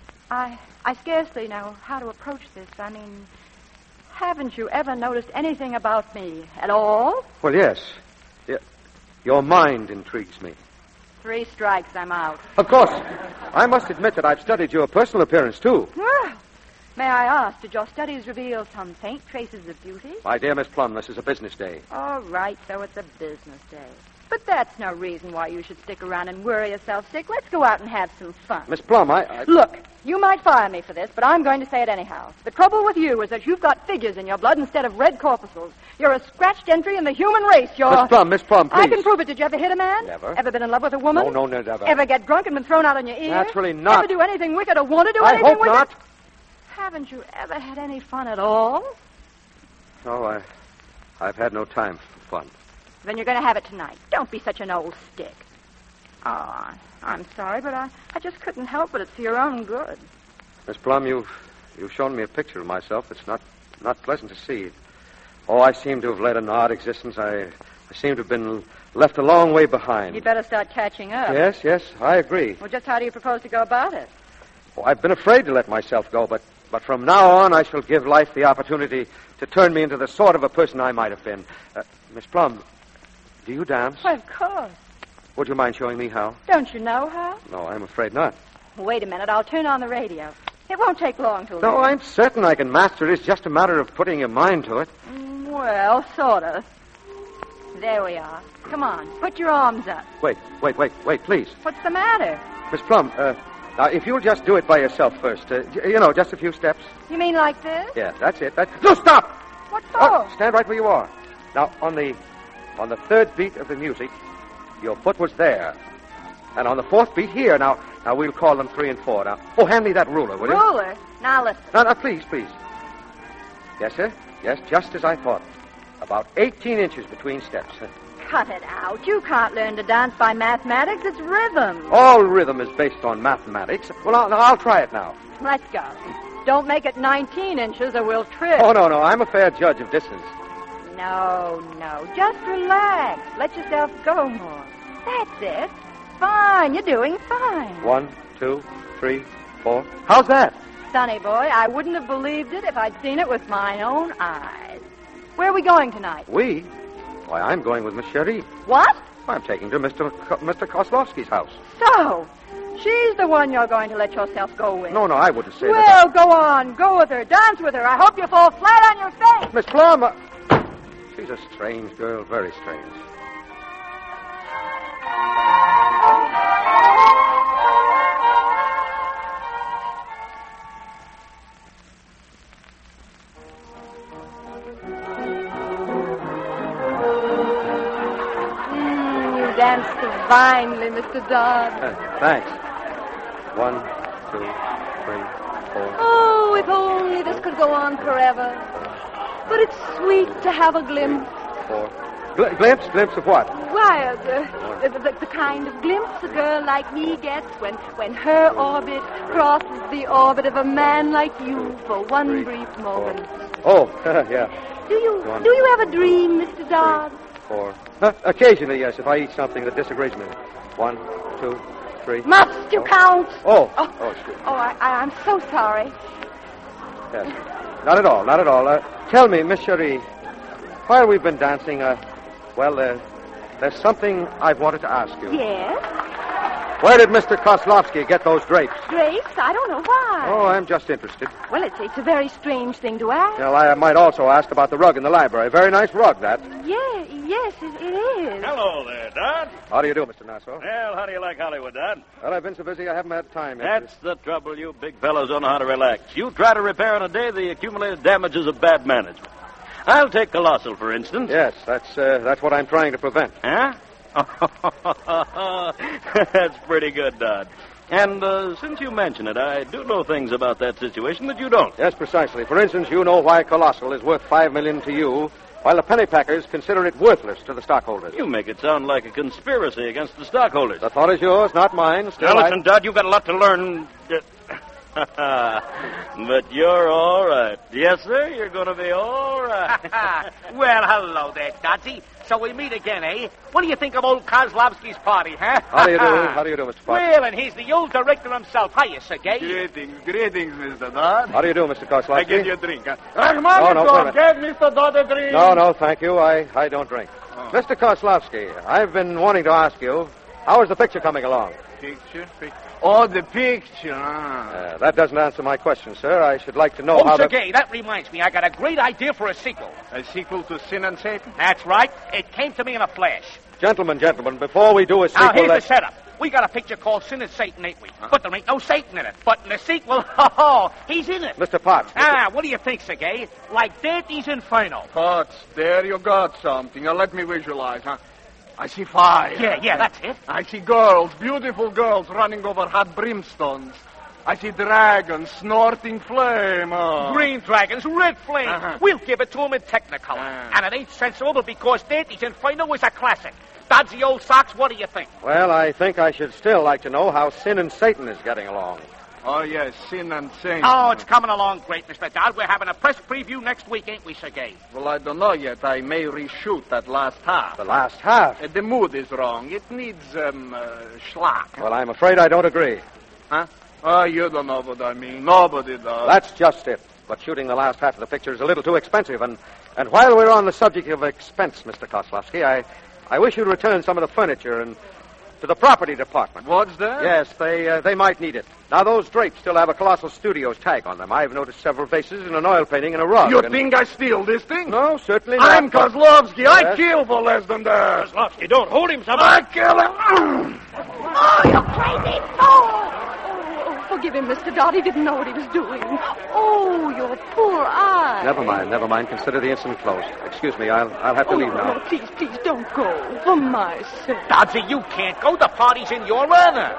I I scarcely know how to approach this. I mean, haven't you ever noticed anything about me at all? Well, yes. Yeah. Your mind intrigues me. Three strikes, I'm out. Of course. I must admit that I've studied your personal appearance, too. Well, may I ask, did your studies reveal some faint traces of beauty? My dear Miss Plum, this is a business day. All right, so it's a business day. But that's no reason why you should stick around and worry yourself sick. Let's go out and have some fun. Miss Plum, I... I... Look, you might fire me for this, but I'm going to say it anyhow. The trouble with you is that you've got figures in your blood instead of red corpuscles. You're a scratched entry in the human race. You're... Miss Plum, Miss Plum, please. I can prove it. Did you ever hit a man? Never. Ever been in love with a woman? No, no, no, never. Ever get drunk and been thrown out on your ear? Naturally not. Ever do anything wicked or want to do I anything hope wicked? not. Haven't you ever had any fun at all? No, I... I've had no time for fun. Then you're going to have it tonight. Don't be such an old stick. Oh, I'm sorry, but I, I just couldn't help it. It's for your own good. Miss Plum, you've, you've shown me a picture of myself that's not, not pleasant to see. Oh, I seem to have led an odd existence. I, I seem to have been left a long way behind. You'd better start catching up. Yes, yes, I agree. Well, just how do you propose to go about it? Oh, I've been afraid to let myself go, but, but from now on I shall give life the opportunity to turn me into the sort of a person I might have been. Uh, Miss Plum, do you dance? Why, of course. Would you mind showing me how? Don't you know how? No, I'm afraid not. Wait a minute. I'll turn on the radio. It won't take long to No, learn. I'm certain I can master it. It's just a matter of putting your mind to it. Mm, well, sort of. There we are. Come on. Put your arms up. Wait, wait, wait, wait, please. What's the matter? Miss Plum, uh, now, if you'll just do it by yourself first, uh, you know, just a few steps. You mean like this? Yeah, that's it. That's... No, stop! What for? Oh, stand right where you are. Now, on the on the third beat of the music, your foot was there. And on the fourth beat here. Now, now we'll call them three and four. Now, oh, hand me that ruler, will you? Ruler? Now listen. No, no, please, please. Yes, sir. Yes, just as I thought. About eighteen inches between steps. Cut it out. You can't learn to dance by mathematics. It's rhythm. All rhythm is based on mathematics. Well, I'll, I'll try it now. Let's go. Don't make it nineteen inches or we'll trip. Oh, no, no. I'm a fair judge of distance. No, no. Just relax. Let yourself go more. That's it. Fine. You're doing fine. One, two, three, four. How's that? Sonny boy, I wouldn't have believed it if I'd seen it with my own eyes. Where are we going tonight? We? Why, I'm going with Miss Cherie. What? I'm taking her to Mister Ko- Mister Kozlovsky's house. So, she's the one you're going to let yourself go with. No, no, I wouldn't say well, that. go on. Go with her. Dance with her. I hope you fall flat on your face. Miss Plum, uh, she's a strange girl, very strange. Dance divinely, Mister Dodd. Uh, thanks. One, two, three, four. Oh, if only this could go on forever. But it's sweet to have a glimpse. Four. Gl- glimpse? Glimpse of what? Why, uh, the, the, the, the kind of glimpse a girl like me gets when, when her orbit crosses the orbit of a man like you for one three, brief moment. Four. Oh, yeah. Do you One, do you ever dream, Mister Dodd? Four. Uh, occasionally, yes, if I eat something that disagrees me. One, two, three. Must you oh. count? Oh. Oh, oh excuse me. oh I, I, I'm so sorry. Yes. Not at all, not at all. Uh, tell me, Miss Cherie, while we've been dancing, uh, well, uh, there's something I've wanted to ask you. Yes? Where did Mister Kozlovsky get those drapes? Drapes? I don't know why. Oh, I'm just interested. Well, it's, it's a very strange thing to ask. Well, I might also ask about the rug in the library. Very nice rug, that. Yeah, yes, it, it is. Hello there, Dodd. How do you do, Mister Nassau? Well, how do you like Hollywood, Dodd? Well, I've been so busy I haven't had time yet. That's the trouble. You big fellows don't know how to relax. You try to repair in a day the accumulated damages of bad management. I'll take Colossal, for instance. Yes, that's uh, that's what I'm trying to prevent. Huh? That's pretty good, Dodd. And uh, since you mention it, I do know things about that situation that you don't. Yes, precisely. For instance, you know why Colossal is worth five million to you, while the Pennypackers consider it worthless to the stockholders. You make it sound like a conspiracy against the stockholders. The thought is yours, not mine. Still, now, listen, I... Dodd, you've got a lot to learn. But you're all right. Yes, sir, you're going to be all right. Well, hello there, Dodsy. So we meet again, eh? What do you think of old Kozlovsky's party, huh? How do you do? How do you do, Mister Potts? Well, and he's the old director himself. Hiya, Sergei. Greetings, greetings, Mister Dodd. How do you do, Mister Kozlovsky? I give you a drink, huh? No, no, wait a minute. Get Mister Dodd a drink. No, no, thank you. I, I don't drink. Oh. Mister Kozlovsky, I've been wanting to ask you, how is the picture coming along? Picture? Picture? Oh, the picture. Ah. Uh, that doesn't answer my question, sir. I should like to know oh, how Sergei, the... that reminds me. I got a great idea for a sequel. A sequel to Sin and Satan? That's right. It came to me in a flash. Gentlemen, gentlemen, before we do a sequel... Now, here's let's... the setup. We got a picture called Sin and Satan, ain't we? Huh? But there ain't no Satan in it. But in the sequel, oh, he's in it. Mister Potts. Mister Ah, what do you think, Sergei? Like Dante's Inferno. Potts, there you got something. Now, let me visualize, huh? I see fire. Yeah, yeah, that's it. I see girls, beautiful girls running over hot brimstones. I see dragons, snorting flame. Oh. Green dragons, red flame. Uh-huh. We'll give it to him in Technicolor. Uh. And it ain't sensible because Dante's Inferno is a classic. Dodgy old socks, what do you think? Well, I think I should still like to know how Sin and Satan is getting along. Oh, yes, Sin and Saint. Oh, it's coming along great, Mister Dodd. We're having a press preview next week, ain't we, Sergei? Well, I don't know yet. I may reshoot that last half. The last half? Uh, the mood is wrong. It needs, um, uh, schlock. Well, I'm afraid I don't agree. Huh? Oh, you don't know what I mean. Nobody does. That's just it. But shooting the last half of the picture is a little too expensive. And, and while we're on the subject of expense, Mister Kozlovsky, I, I wish you'd return some of the furniture and to the property department. What's that? Yes, they uh, they might need it. Now, those drapes still have a Colossal Studios tag on them. I've noticed several vases and an oil painting and a rug. You and... think I steal this thing? No, certainly not. I'm Kozlovsky. Yes. I kill for less than that. Kozlovsky, don't hold him, I somebody. kill him. Oh, you crazy fool! Forgive him, Mister Dodd. He didn't know what he was doing. Oh, your poor eye. Never mind, never mind. Consider the incident closed. Excuse me, I'll I'll have to oh, leave now. No, please, please, don't go. For my sake. Dodgy, you can't go. The party's in your honor.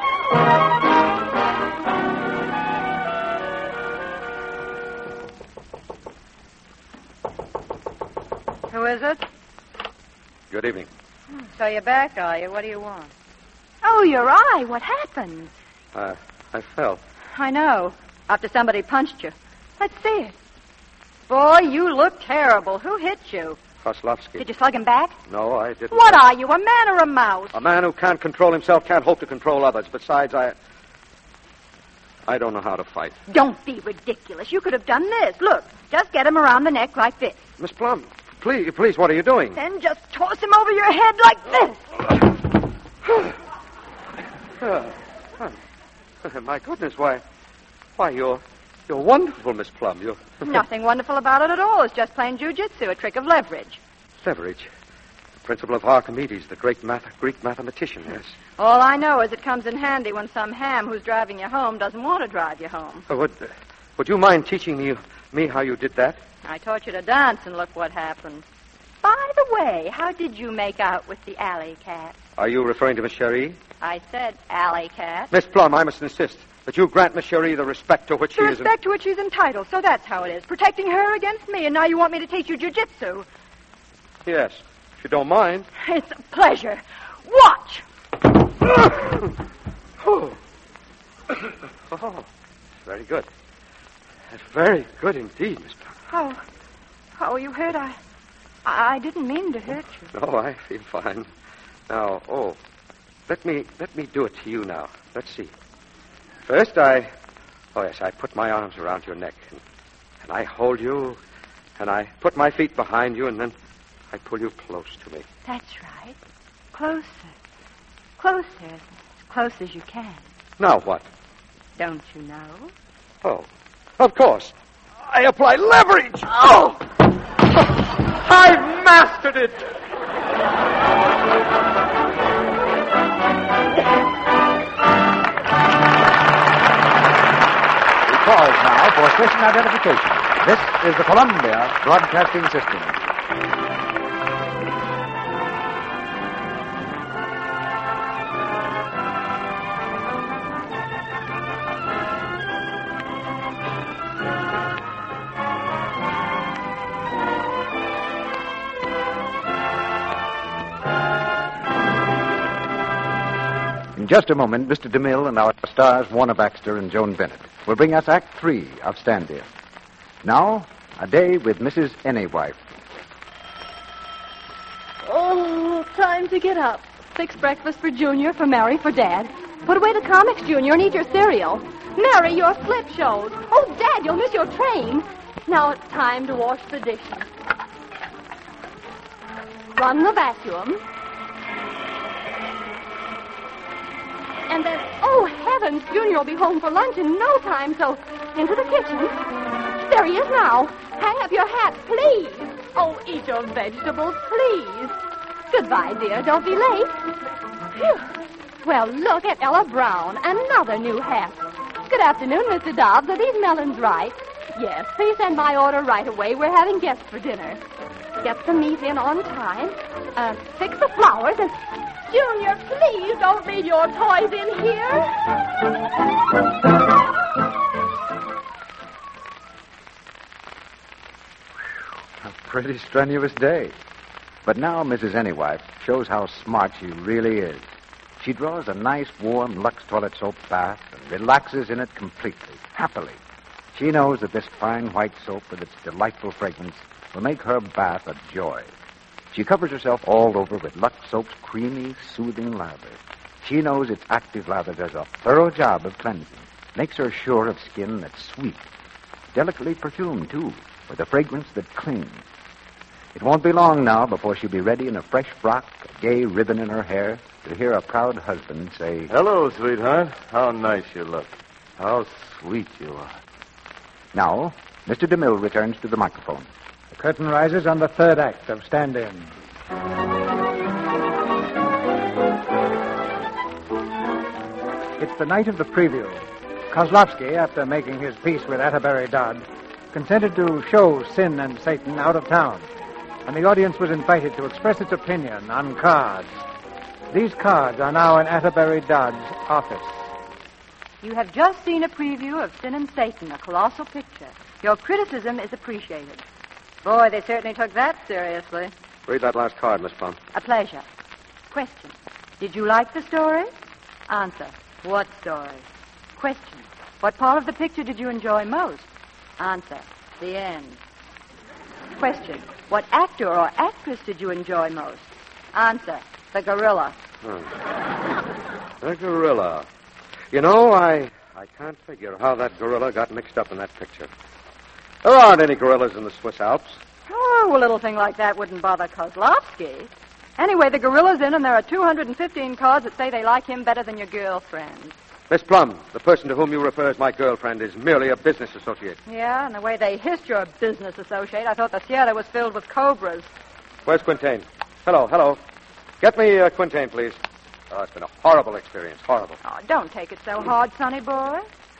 Who is it? Good evening. So you're back, are you? What do you want? Oh, your eye. What happened? Uh, I fell. I know. After somebody punched you. Let's see it. Boy, you look terrible. Who hit you? Kozlovsky. Did you slug him back? No, I didn't. What are you, a man or a mouse? A man who can't control himself can't hope to control others. Besides, I... I don't know how to fight. Don't be ridiculous. You could have done this. Look, just get him around the neck like this. Miss Plum, please, please, what are you doing? Then just toss him over your head like this. Oh, my goodness, why... Why, you're... You're wonderful, Miss Plum. You're... Nothing wonderful about it at all. It's just plain jujitsu, a trick of leverage. Leverage. The principle of Archimedes, the great math- Greek mathematician, yes. All I know is it comes in handy when some ham who's driving you home doesn't want to drive you home. Uh, would, uh, would you mind teaching me, me how you did that? I taught you to dance, and look what happened. By the way, how did you make out with the alley cat? Are you referring to Miss Cherie? I said alley cat. Miss Plum, I must insist that you grant Miss Cherie the respect to which The she is... respect to which she's entitled, so that's how it is. Protecting her against me, and now you want me to teach you jujitsu. Yes, if you don't mind. It's a pleasure. Watch! Oh. Oh, very good. That's very good indeed, Miss Plum. Oh, oh, you hurt? I, I didn't mean to hurt you. No, I feel fine. Now, oh, let me let me do it to you now. Let's see. First, I, oh yes, I put my arms around your neck, and, and I hold you, and I put my feet behind you, and then I pull you close to me. That's right. Closer. Closer. As close as you can. Now what? Don't you know? Oh, of course. I apply leverage. Oh! I've mastered it. We pause now for station identification. This is the Columbia Broadcasting System. In just a moment, Mister DeMille and our stars, Warner Baxter and Joan Bennett, will bring us Act Three of Stand Here. Now, a day with Missus Anywife. Oh, time to get up. Fix breakfast for Junior, for Mary, for Dad. Put away the comics, Junior, and eat your cereal. Mary, your slip shows. Oh, Dad, you'll miss your train. Now it's time to wash the dishes. Run the vacuum. And then, oh, heavens, Junior will be home for lunch in no time, so into the kitchen. There he is now. Hang up your hat, please. Oh, eat your vegetables, please. Goodbye, dear. Don't be late. Phew. Well, look at Ella Brown. Another new hat. Good afternoon, Mister Dobbs. Are these melons right? Yes, please send my order right away. We're having guests for dinner. Get the meat in on time. Uh, fix the flowers and... Junior, please don't leave your toys in here. pretty strenuous day. But now Missus Anywife shows how smart she really is. She draws a nice, warm Lux toilet soap bath and relaxes in it completely, happily. She knows that this fine white soap with its delightful fragrance will make her bath a joy. She covers herself all over with Lux soap's creamy, soothing lather. She knows its active lather does a thorough job of cleansing, makes her sure of skin that's sweet, delicately perfumed, too, with a fragrance that clings. It won't be long now before she'll be ready in a fresh frock, a gay ribbon in her hair, to hear a proud husband say, "Hello, sweetheart. How nice you look. How sweet you are." Now, Mister DeMille returns to the microphone. The curtain rises on the third act of Stand In. It's the night of the preview. Kozlovsky, after making his peace with Atterbury Dodd, consented to show Sin and Satan out of town, and the audience was invited to express its opinion on cards. These cards are now in Atterbury Dodd's office. You have just seen a preview of Sin and Satan, a colossal picture. Your criticism is appreciated. Boy, they certainly took that seriously. Read that last card, Miss Plum. A pleasure. Question. Did you like the story? Answer. What story? Question. What part of the picture did you enjoy most? Answer. The end. Question. What actor or actress did you enjoy most? Answer. The gorilla. Hmm. The gorilla. You know, I I can't figure how that gorilla got mixed up in that picture. There aren't any gorillas in the Swiss Alps. Oh, a little thing like that wouldn't bother Kozlovsky. Anyway, the gorilla's in, and there are two hundred fifteen cards that say they like him better than your girlfriend. Miss Plum, the person to whom you refer as my girlfriend is merely a business associate. Yeah, and the way they hissed your business associate, I thought the Sierra was filled with cobras. Where's Quintain? Hello, hello. Get me uh, Quintain, please. Oh, it's been a horrible experience, horrible. Oh, don't take it so hard, sonny boy.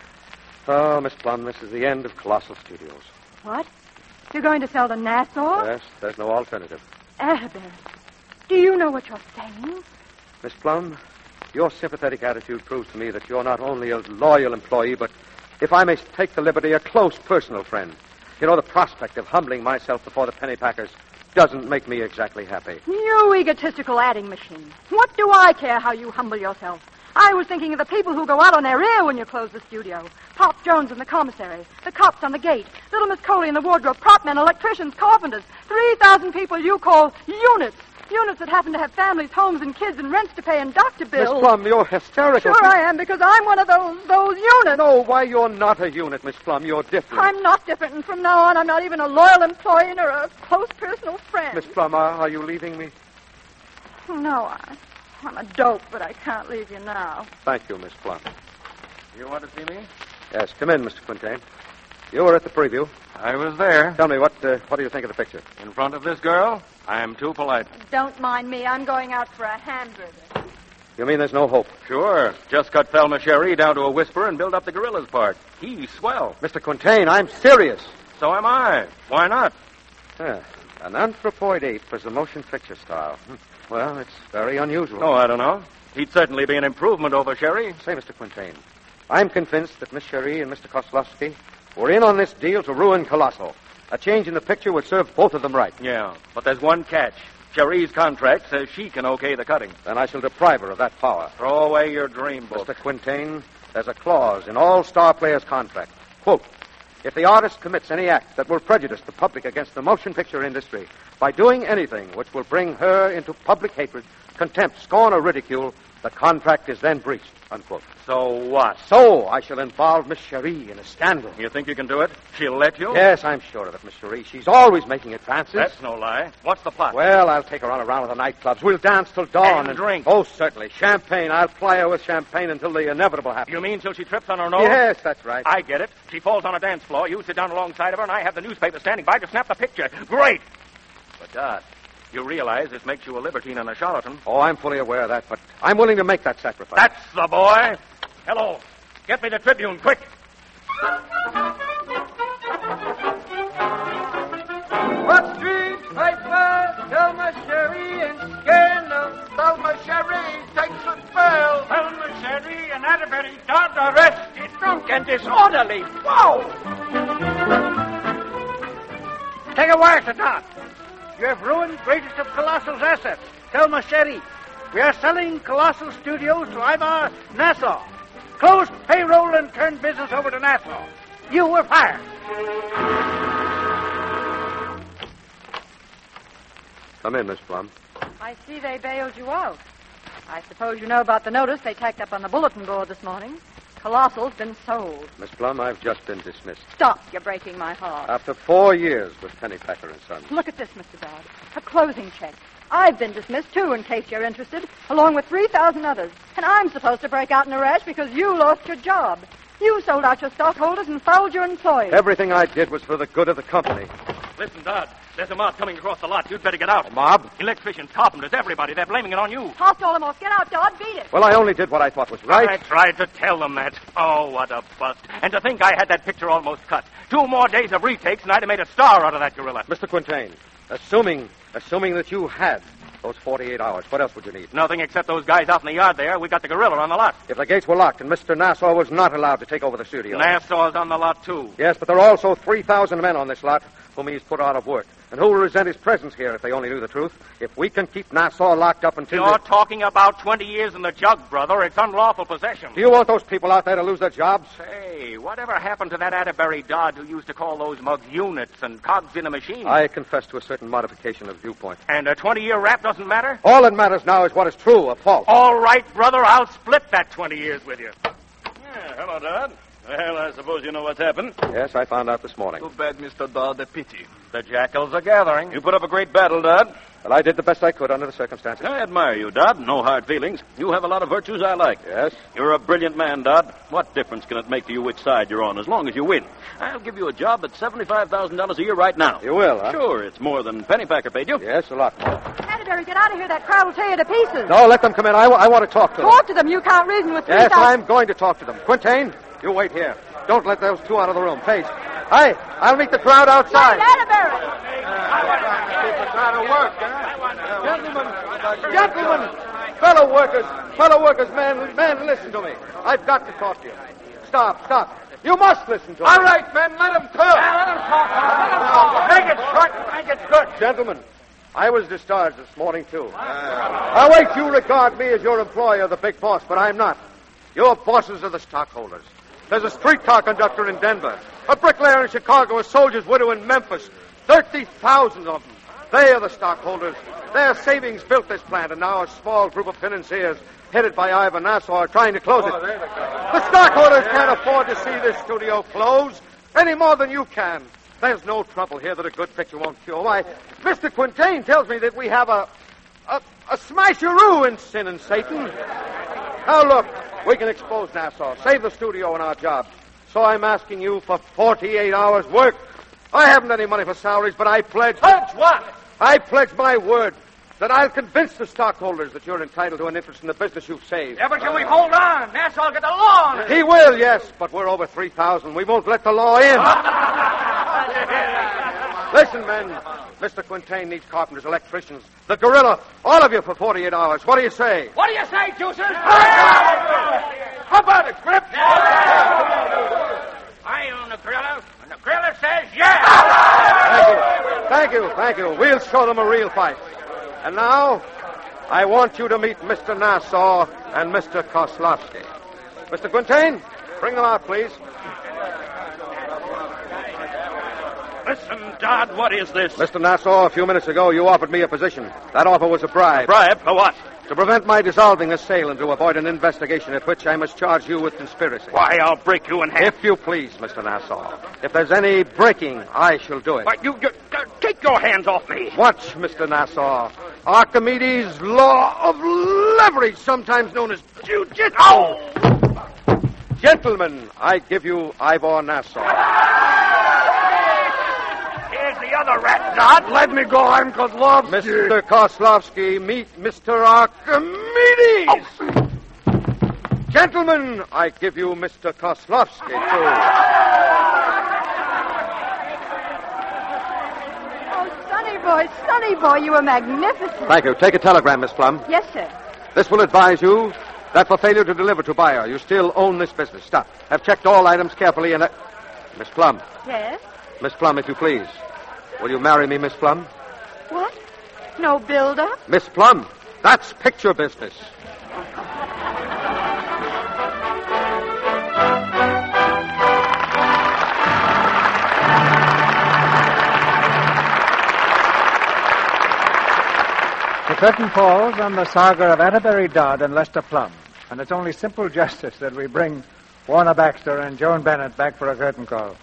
Oh, Miss Plum, this is the end of Colossal Studios. What? You're going to sell to Nassau? Yes, there's no alternative. Atterbury, do you know what you're saying? Miss Plum, your sympathetic attitude proves to me that you're not only a loyal employee, but, if I may take the liberty, a close personal friend. You know, the prospect of humbling myself before the pennypackers doesn't make me exactly happy. You egotistical adding machine. What do I care how you humble yourself? I was thinking of the people who go out on their ear when you close the studio. Pop Jones in the commissary, the cops on the gate, little Miss Coley in the wardrobe, prop men, electricians, carpenters, three thousand people you call units. Units that happen to have families, homes, and kids, and rents to pay, and doctor bills. Miss Plum, you're hysterical. Sure I am, because I'm one of those those units. No, why, you're not a unit, Miss Plum. You're different. I'm not different, and from now on, I'm not even a loyal employee nor a close personal friend. Miss Plum, are, are you leaving me? No, I, I'm a dope, but I can't leave you now. Thank you, Miss Plum. You want to see me? Yes, come in, Mister Quintain. You were at the preview. I was there. Tell me, what uh, what do you think of the picture? In front of this girl, I'm too polite. Don't mind me. I'm going out for a hamburger. You mean there's no hope? Sure. Just cut Thelma Sherry down to a whisper and build up the gorilla's part. He's swell. Mister Quintain, I'm serious. So am I. Why not? Yeah. An anthropoid ape as a motion picture star. Well, it's very unusual. Oh, I don't know. He'd certainly be an improvement over Sherry. Say, Mister Quintain, I'm convinced that Miss Sherry and Mister Kozlovsky were in on this deal to ruin Colossal. A change in the picture would serve both of them right. Yeah, but there's one catch. Sherry's contract says she can okay the cutting. Then I shall deprive her of that power. Throw away your dream book. Mister Quintain, there's a clause in all star players' contract. Quote, if the artist commits any act that will prejudice the public against the motion picture industry by doing anything which will bring her into public hatred, contempt, scorn, or ridicule, the contract is then breached, unquote. So what? So I shall involve Miss Cherie in a scandal. You think you can do it? She'll let you? Yes, I'm sure of it, Miss Cherie. She's always making advances. That's no lie. What's the plot? Well, I'll take her on around with the nightclubs. We'll dance till dawn. And, and drink. Oh, certainly. Champagne. I'll ply her with champagne until the inevitable happens. You mean till she trips on her nose? Yes, that's right. I get it. She falls on a dance floor. You sit down alongside of her, and I have the newspaper standing by to snap the picture. Great. But, Dot, you realize this makes you a libertine and a charlatan. Oh, I'm fully aware of that, but I'm willing to make that sacrifice. That's the boy. Hello. Get me the Tribune, quick. What Street, Piper, Thelma Sherry, and Scandal. Thelma Sherry takes a spell. Thelma Sherry and Atterbury Dodd arrested, drunk and disorderly. Whoa! Take a wire to Dodd. You have ruined greatest of Colossal's assets, Thelma Sherry. We are selling Colossal Studios to Ivar Nassau. Close payroll and turn business over to Nassau. You were fired. Come in, Miss Plum. I see they bailed you out. I suppose you know about the notice they tacked up on the bulletin board this morning. Colossal's been sold. Miss Plum, I've just been dismissed. Stop. You're breaking my heart. After four years with Pennypacker and Sons. Look at this, Mister Dodd. A closing check. I've been dismissed, too, in case you're interested, along with three thousand others. And I'm supposed to break out in a rash because you lost your job. You sold out your stockholders and fouled your employees. Everything I did was for the good of the company. Listen, Dodd. There's a mob coming across the lot. You'd better get out. A mob? Electricians, carpenters, everybody. They're blaming it on you. Toss all them off. Get out, Dodd. Beat it. Well, I only did what I thought was right. I tried to tell them that. Oh, what a bust. And to think I had that picture almost cut. Two more days of retakes, and I'd have made a star out of that gorilla. Mister Quintain, assuming, assuming that you had those forty-eight hours, what else would you need? Nothing except those guys out in the yard there. We got the gorilla on the lot. If the gates were locked and Mister Nassau was not allowed to take over the studio. Nassau's on the lot, too. Yes, but there are also three thousand men on this lot whom he's put out of work. And who will resent his presence here if they only knew the truth? If we can keep Nassau locked up until... You're the... talking about twenty years in the jug, brother. It's unlawful possession. Do you want those people out there to lose their jobs? Hey, whatever happened to that Atterbury Dodd who used to call those mugs units and cogs in a machine? I confess to a certain modification of viewpoint. And a twenty-year rap doesn't matter? All that matters now is what is true or false. All right, brother, I'll split that twenty years with you. Yeah, hello, Dodd. Well, I suppose you know what's happened. Yes, I found out this morning. Too bad, Mister Dodd. A pity. The jackals are gathering. You put up a great battle, Dodd. Well, I did the best I could under the circumstances. I admire you, Dodd. No hard feelings. You have a lot of virtues I like. Yes? You're a brilliant man, Dodd. What difference can it make to you which side you're on, as long as you win? I'll give you a job at seventy-five thousand dollars a year right now. You will, huh? Sure, it's more than Pennypacker paid you. Yes, a lot more. Atterbury, get out of here. That crowd will tear you to pieces. No, let them come in. I, w- I want to talk to them. Talk to them. You can't reason with three Yes, thousand... I'm going to talk to them. Quintain, you wait here. Don't let those two out of the room. Pace. Hi, I'll meet the crowd outside. Wait, Atterbury! Keep trying to work, huh? Gentlemen, gentlemen, fellow workers, fellow workers, man, man, listen to me. I've got to talk to you. Stop, stop. You must listen to me. All right, men, let him talk. Yeah, let him talk. Let him talk. Make it short. Make it good. Gentlemen, I was discharged this morning, too. Now, wait, you regard me as your employer, the big boss, but I'm not. Your bosses are the stockholders. There's a streetcar conductor in Denver, a bricklayer in Chicago, a soldier's widow in Memphis. thirty thousand of them. They are the stockholders. Their savings built this plant, and now a small group of financiers, headed by Ivar Nassau, are trying to close it. The stockholders can't afford to see this studio close any more than you can. There's no trouble here that a good picture won't cure. Why, Mister Quintain tells me that we have a, a, a smasheroo in Sin and Satan. Now, look, we can expose Nassau, save the studio and our job. So I'm asking you for forty-eight hours' work. I haven't any money for salaries, but I pledge... Pledge what? I pledge my word that I'll convince the stockholders that you're entitled to an interest in the business you've saved. Yeah, but can we hold on? Nassau will get the law on it. He will, yes, but we're over three thousand. We won't let the law in. Listen, men. Mister Quintain needs carpenters, electricians, the gorilla, all of you for forty-eight hours. What do you say? What do you say, Juices? How about it, Grip? I own the gorilla, and the gorilla says yes. Thank you. Thank you, thank you. We'll show them a real fight. And now, I want you to meet Mister Nassau and Mister Kozlowski. Mister Quintain, bring them out, please. Listen, Dodd, what is this? Mister Nassau, a few minutes ago, you offered me a position. That offer was a bribe. A bribe? For what? To prevent my dissolving the sale and to avoid an investigation at which I must charge you with conspiracy. Why, I'll break you in half. If you please, Mister Nassau. If there's any breaking, I shall do it. Why, you, you uh, take your hands off me. Watch, Mister Nassau. Archimedes' law of leverage, sometimes known as jiu-jitsu. Oh! Gentlemen, I give you Ivor Nassau. Here's the other rat, Dodd. Let me go. I'm Kozlowski. Mister Kozlowski, meet Mister Archimedes. Oh. Gentlemen, I give you Mister Kozlowski, too. Oh, Sonny boy, Sonny boy, you were magnificent. Thank you. Take a telegram, Miss Plum. Yes, sir. This will advise you that for failure to deliver to buyer, you still own this business. Stop. Have checked all items carefully and... Uh... Miss Plum. Yes? Miss Plum, if you please. Will you marry me, Miss Plum? What? No build-up? Miss Plum, that's picture business. The curtain falls on the saga of Atterbury Dodd and Lester Plum, and it's only simple justice that we bring Warner Baxter and Joan Bennett back for a curtain call.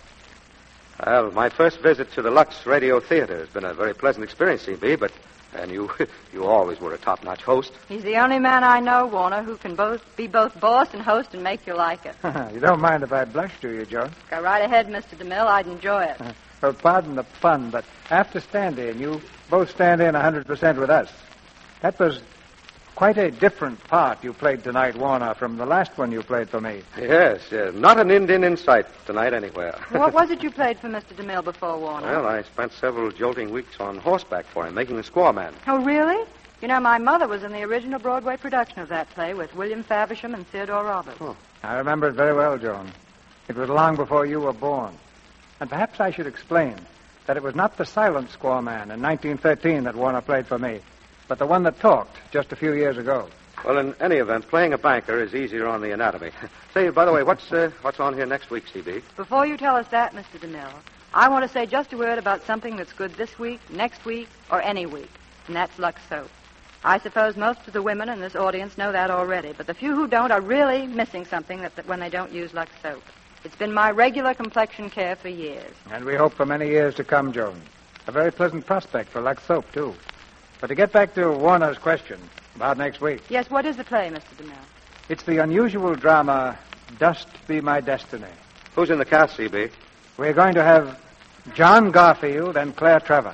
Well, my first visit to the Lux Radio Theater has been a very pleasant experience, C B, but and you you always were a top-notch host. He's the only man I know, Warner, who can both be both boss and host and make you like it. You don't mind if I blush, do you, Joan? Go right ahead, Mister DeMille. I'd enjoy it. Well, pardon the pun, but after stand-in, you both stand in one hundred percent with us. That was quite a different part you played tonight, Warner, from the last one you played for me. Yes, yes. Not an Indian in sight tonight anywhere. What was it you played for Mister DeMille before, Warner? Well, I spent several jolting weeks on horseback for him, making the squaw man. Oh, really? You know, my mother was in the original Broadway production of that play with William Faversham and Theodore Roberts. Oh. I remember it very well, Joan. It was long before you were born. And perhaps I should explain that it was not the silent squaw man in nineteen thirteen that Warner played for me, but the one that talked just a few years ago. Well, in any event, playing a banker is easier on the anatomy. Say, by the way, what's uh, what's on here next week, C B? Before you tell us that, Mister DeMille, I want to say just a word about something that's good this week, next week, or any week, and that's Lux Soap. I suppose most of the women in this audience know that already, but the few who don't are really missing something that, that when they don't use Lux Soap. It's been my regular complexion care for years. And we hope for many years to come, Joan. A very pleasant prospect for Lux Soap, too. But to get back to Warner's question about next week. Yes, what is the play, Mister DeMille? It's the unusual drama, Dust Be My Destiny. Who's in the cast, C B? We're going to have John Garfield and Claire Trevor.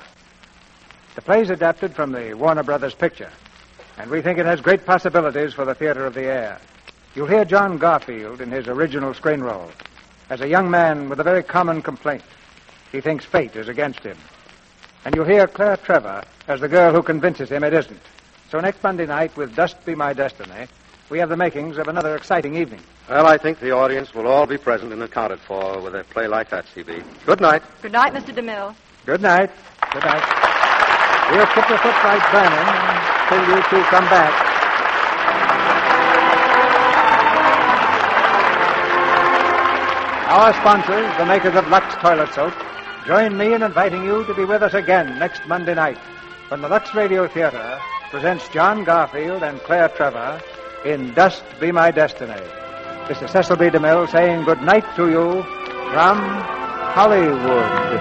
The play's adapted from the Warner Brothers picture, and we think it has great possibilities for the theater of the air. You'll hear John Garfield in his original screen role as a young man with a very common complaint. He thinks fate is against him. And you'll hear Claire Trevor as the girl who convinces him it isn't. So next Monday night, with Dust Be My Destiny, we have the makings of another exciting evening. Well, I think the audience will all be present and accounted for with a play like that, C B. Good night. Good night, Mister DeMille. Good night. Good night. We'll keep the footlights burning until you two come back. Our sponsors, the makers of Lux Toilet Soap, join me in inviting you to be with us again next Monday night when the Lux Radio Theater presents John Garfield and Claire Trevor in Dust Be My Destiny. This is Cecil B. DeMille saying good night to you from Hollywood.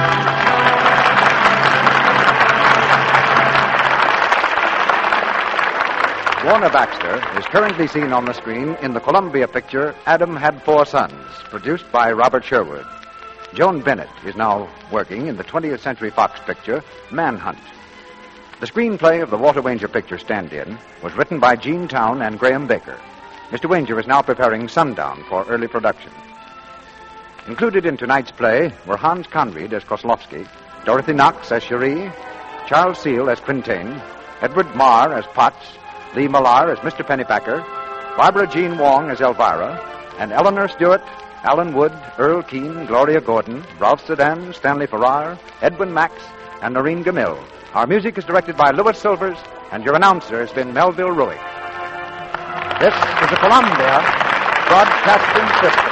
Warner Baxter is currently seen on the screen in the Columbia picture Adam Had Four Sons, produced by Robert Sherwood. Joan Bennett is now working in the twentieth Century Fox picture Manhunt. The screenplay of the Walter Wanger picture Stand-In was written by Gene Town and Graham Baker. Mister Wanger is now preparing Sundown for early production. Included in tonight's play were Hans Conried as Kozlovsky, Dorothy Knox as Cherie, Charles Seal as Quintain, Edward Marr as Potts, Lee Millar as Mister Pennypacker, Barbara Jean Wong as Elvira, and Eleanor Stewart, Alan Wood, Earl Keane, Gloria Gordon, Ralph Sedan, Stanley Farrar, Edwin Max, and Noreen Gamil. Our music is directed by Louis Silvers, and your announcer has been Melville Ruick. This is the Columbia Broadcasting System.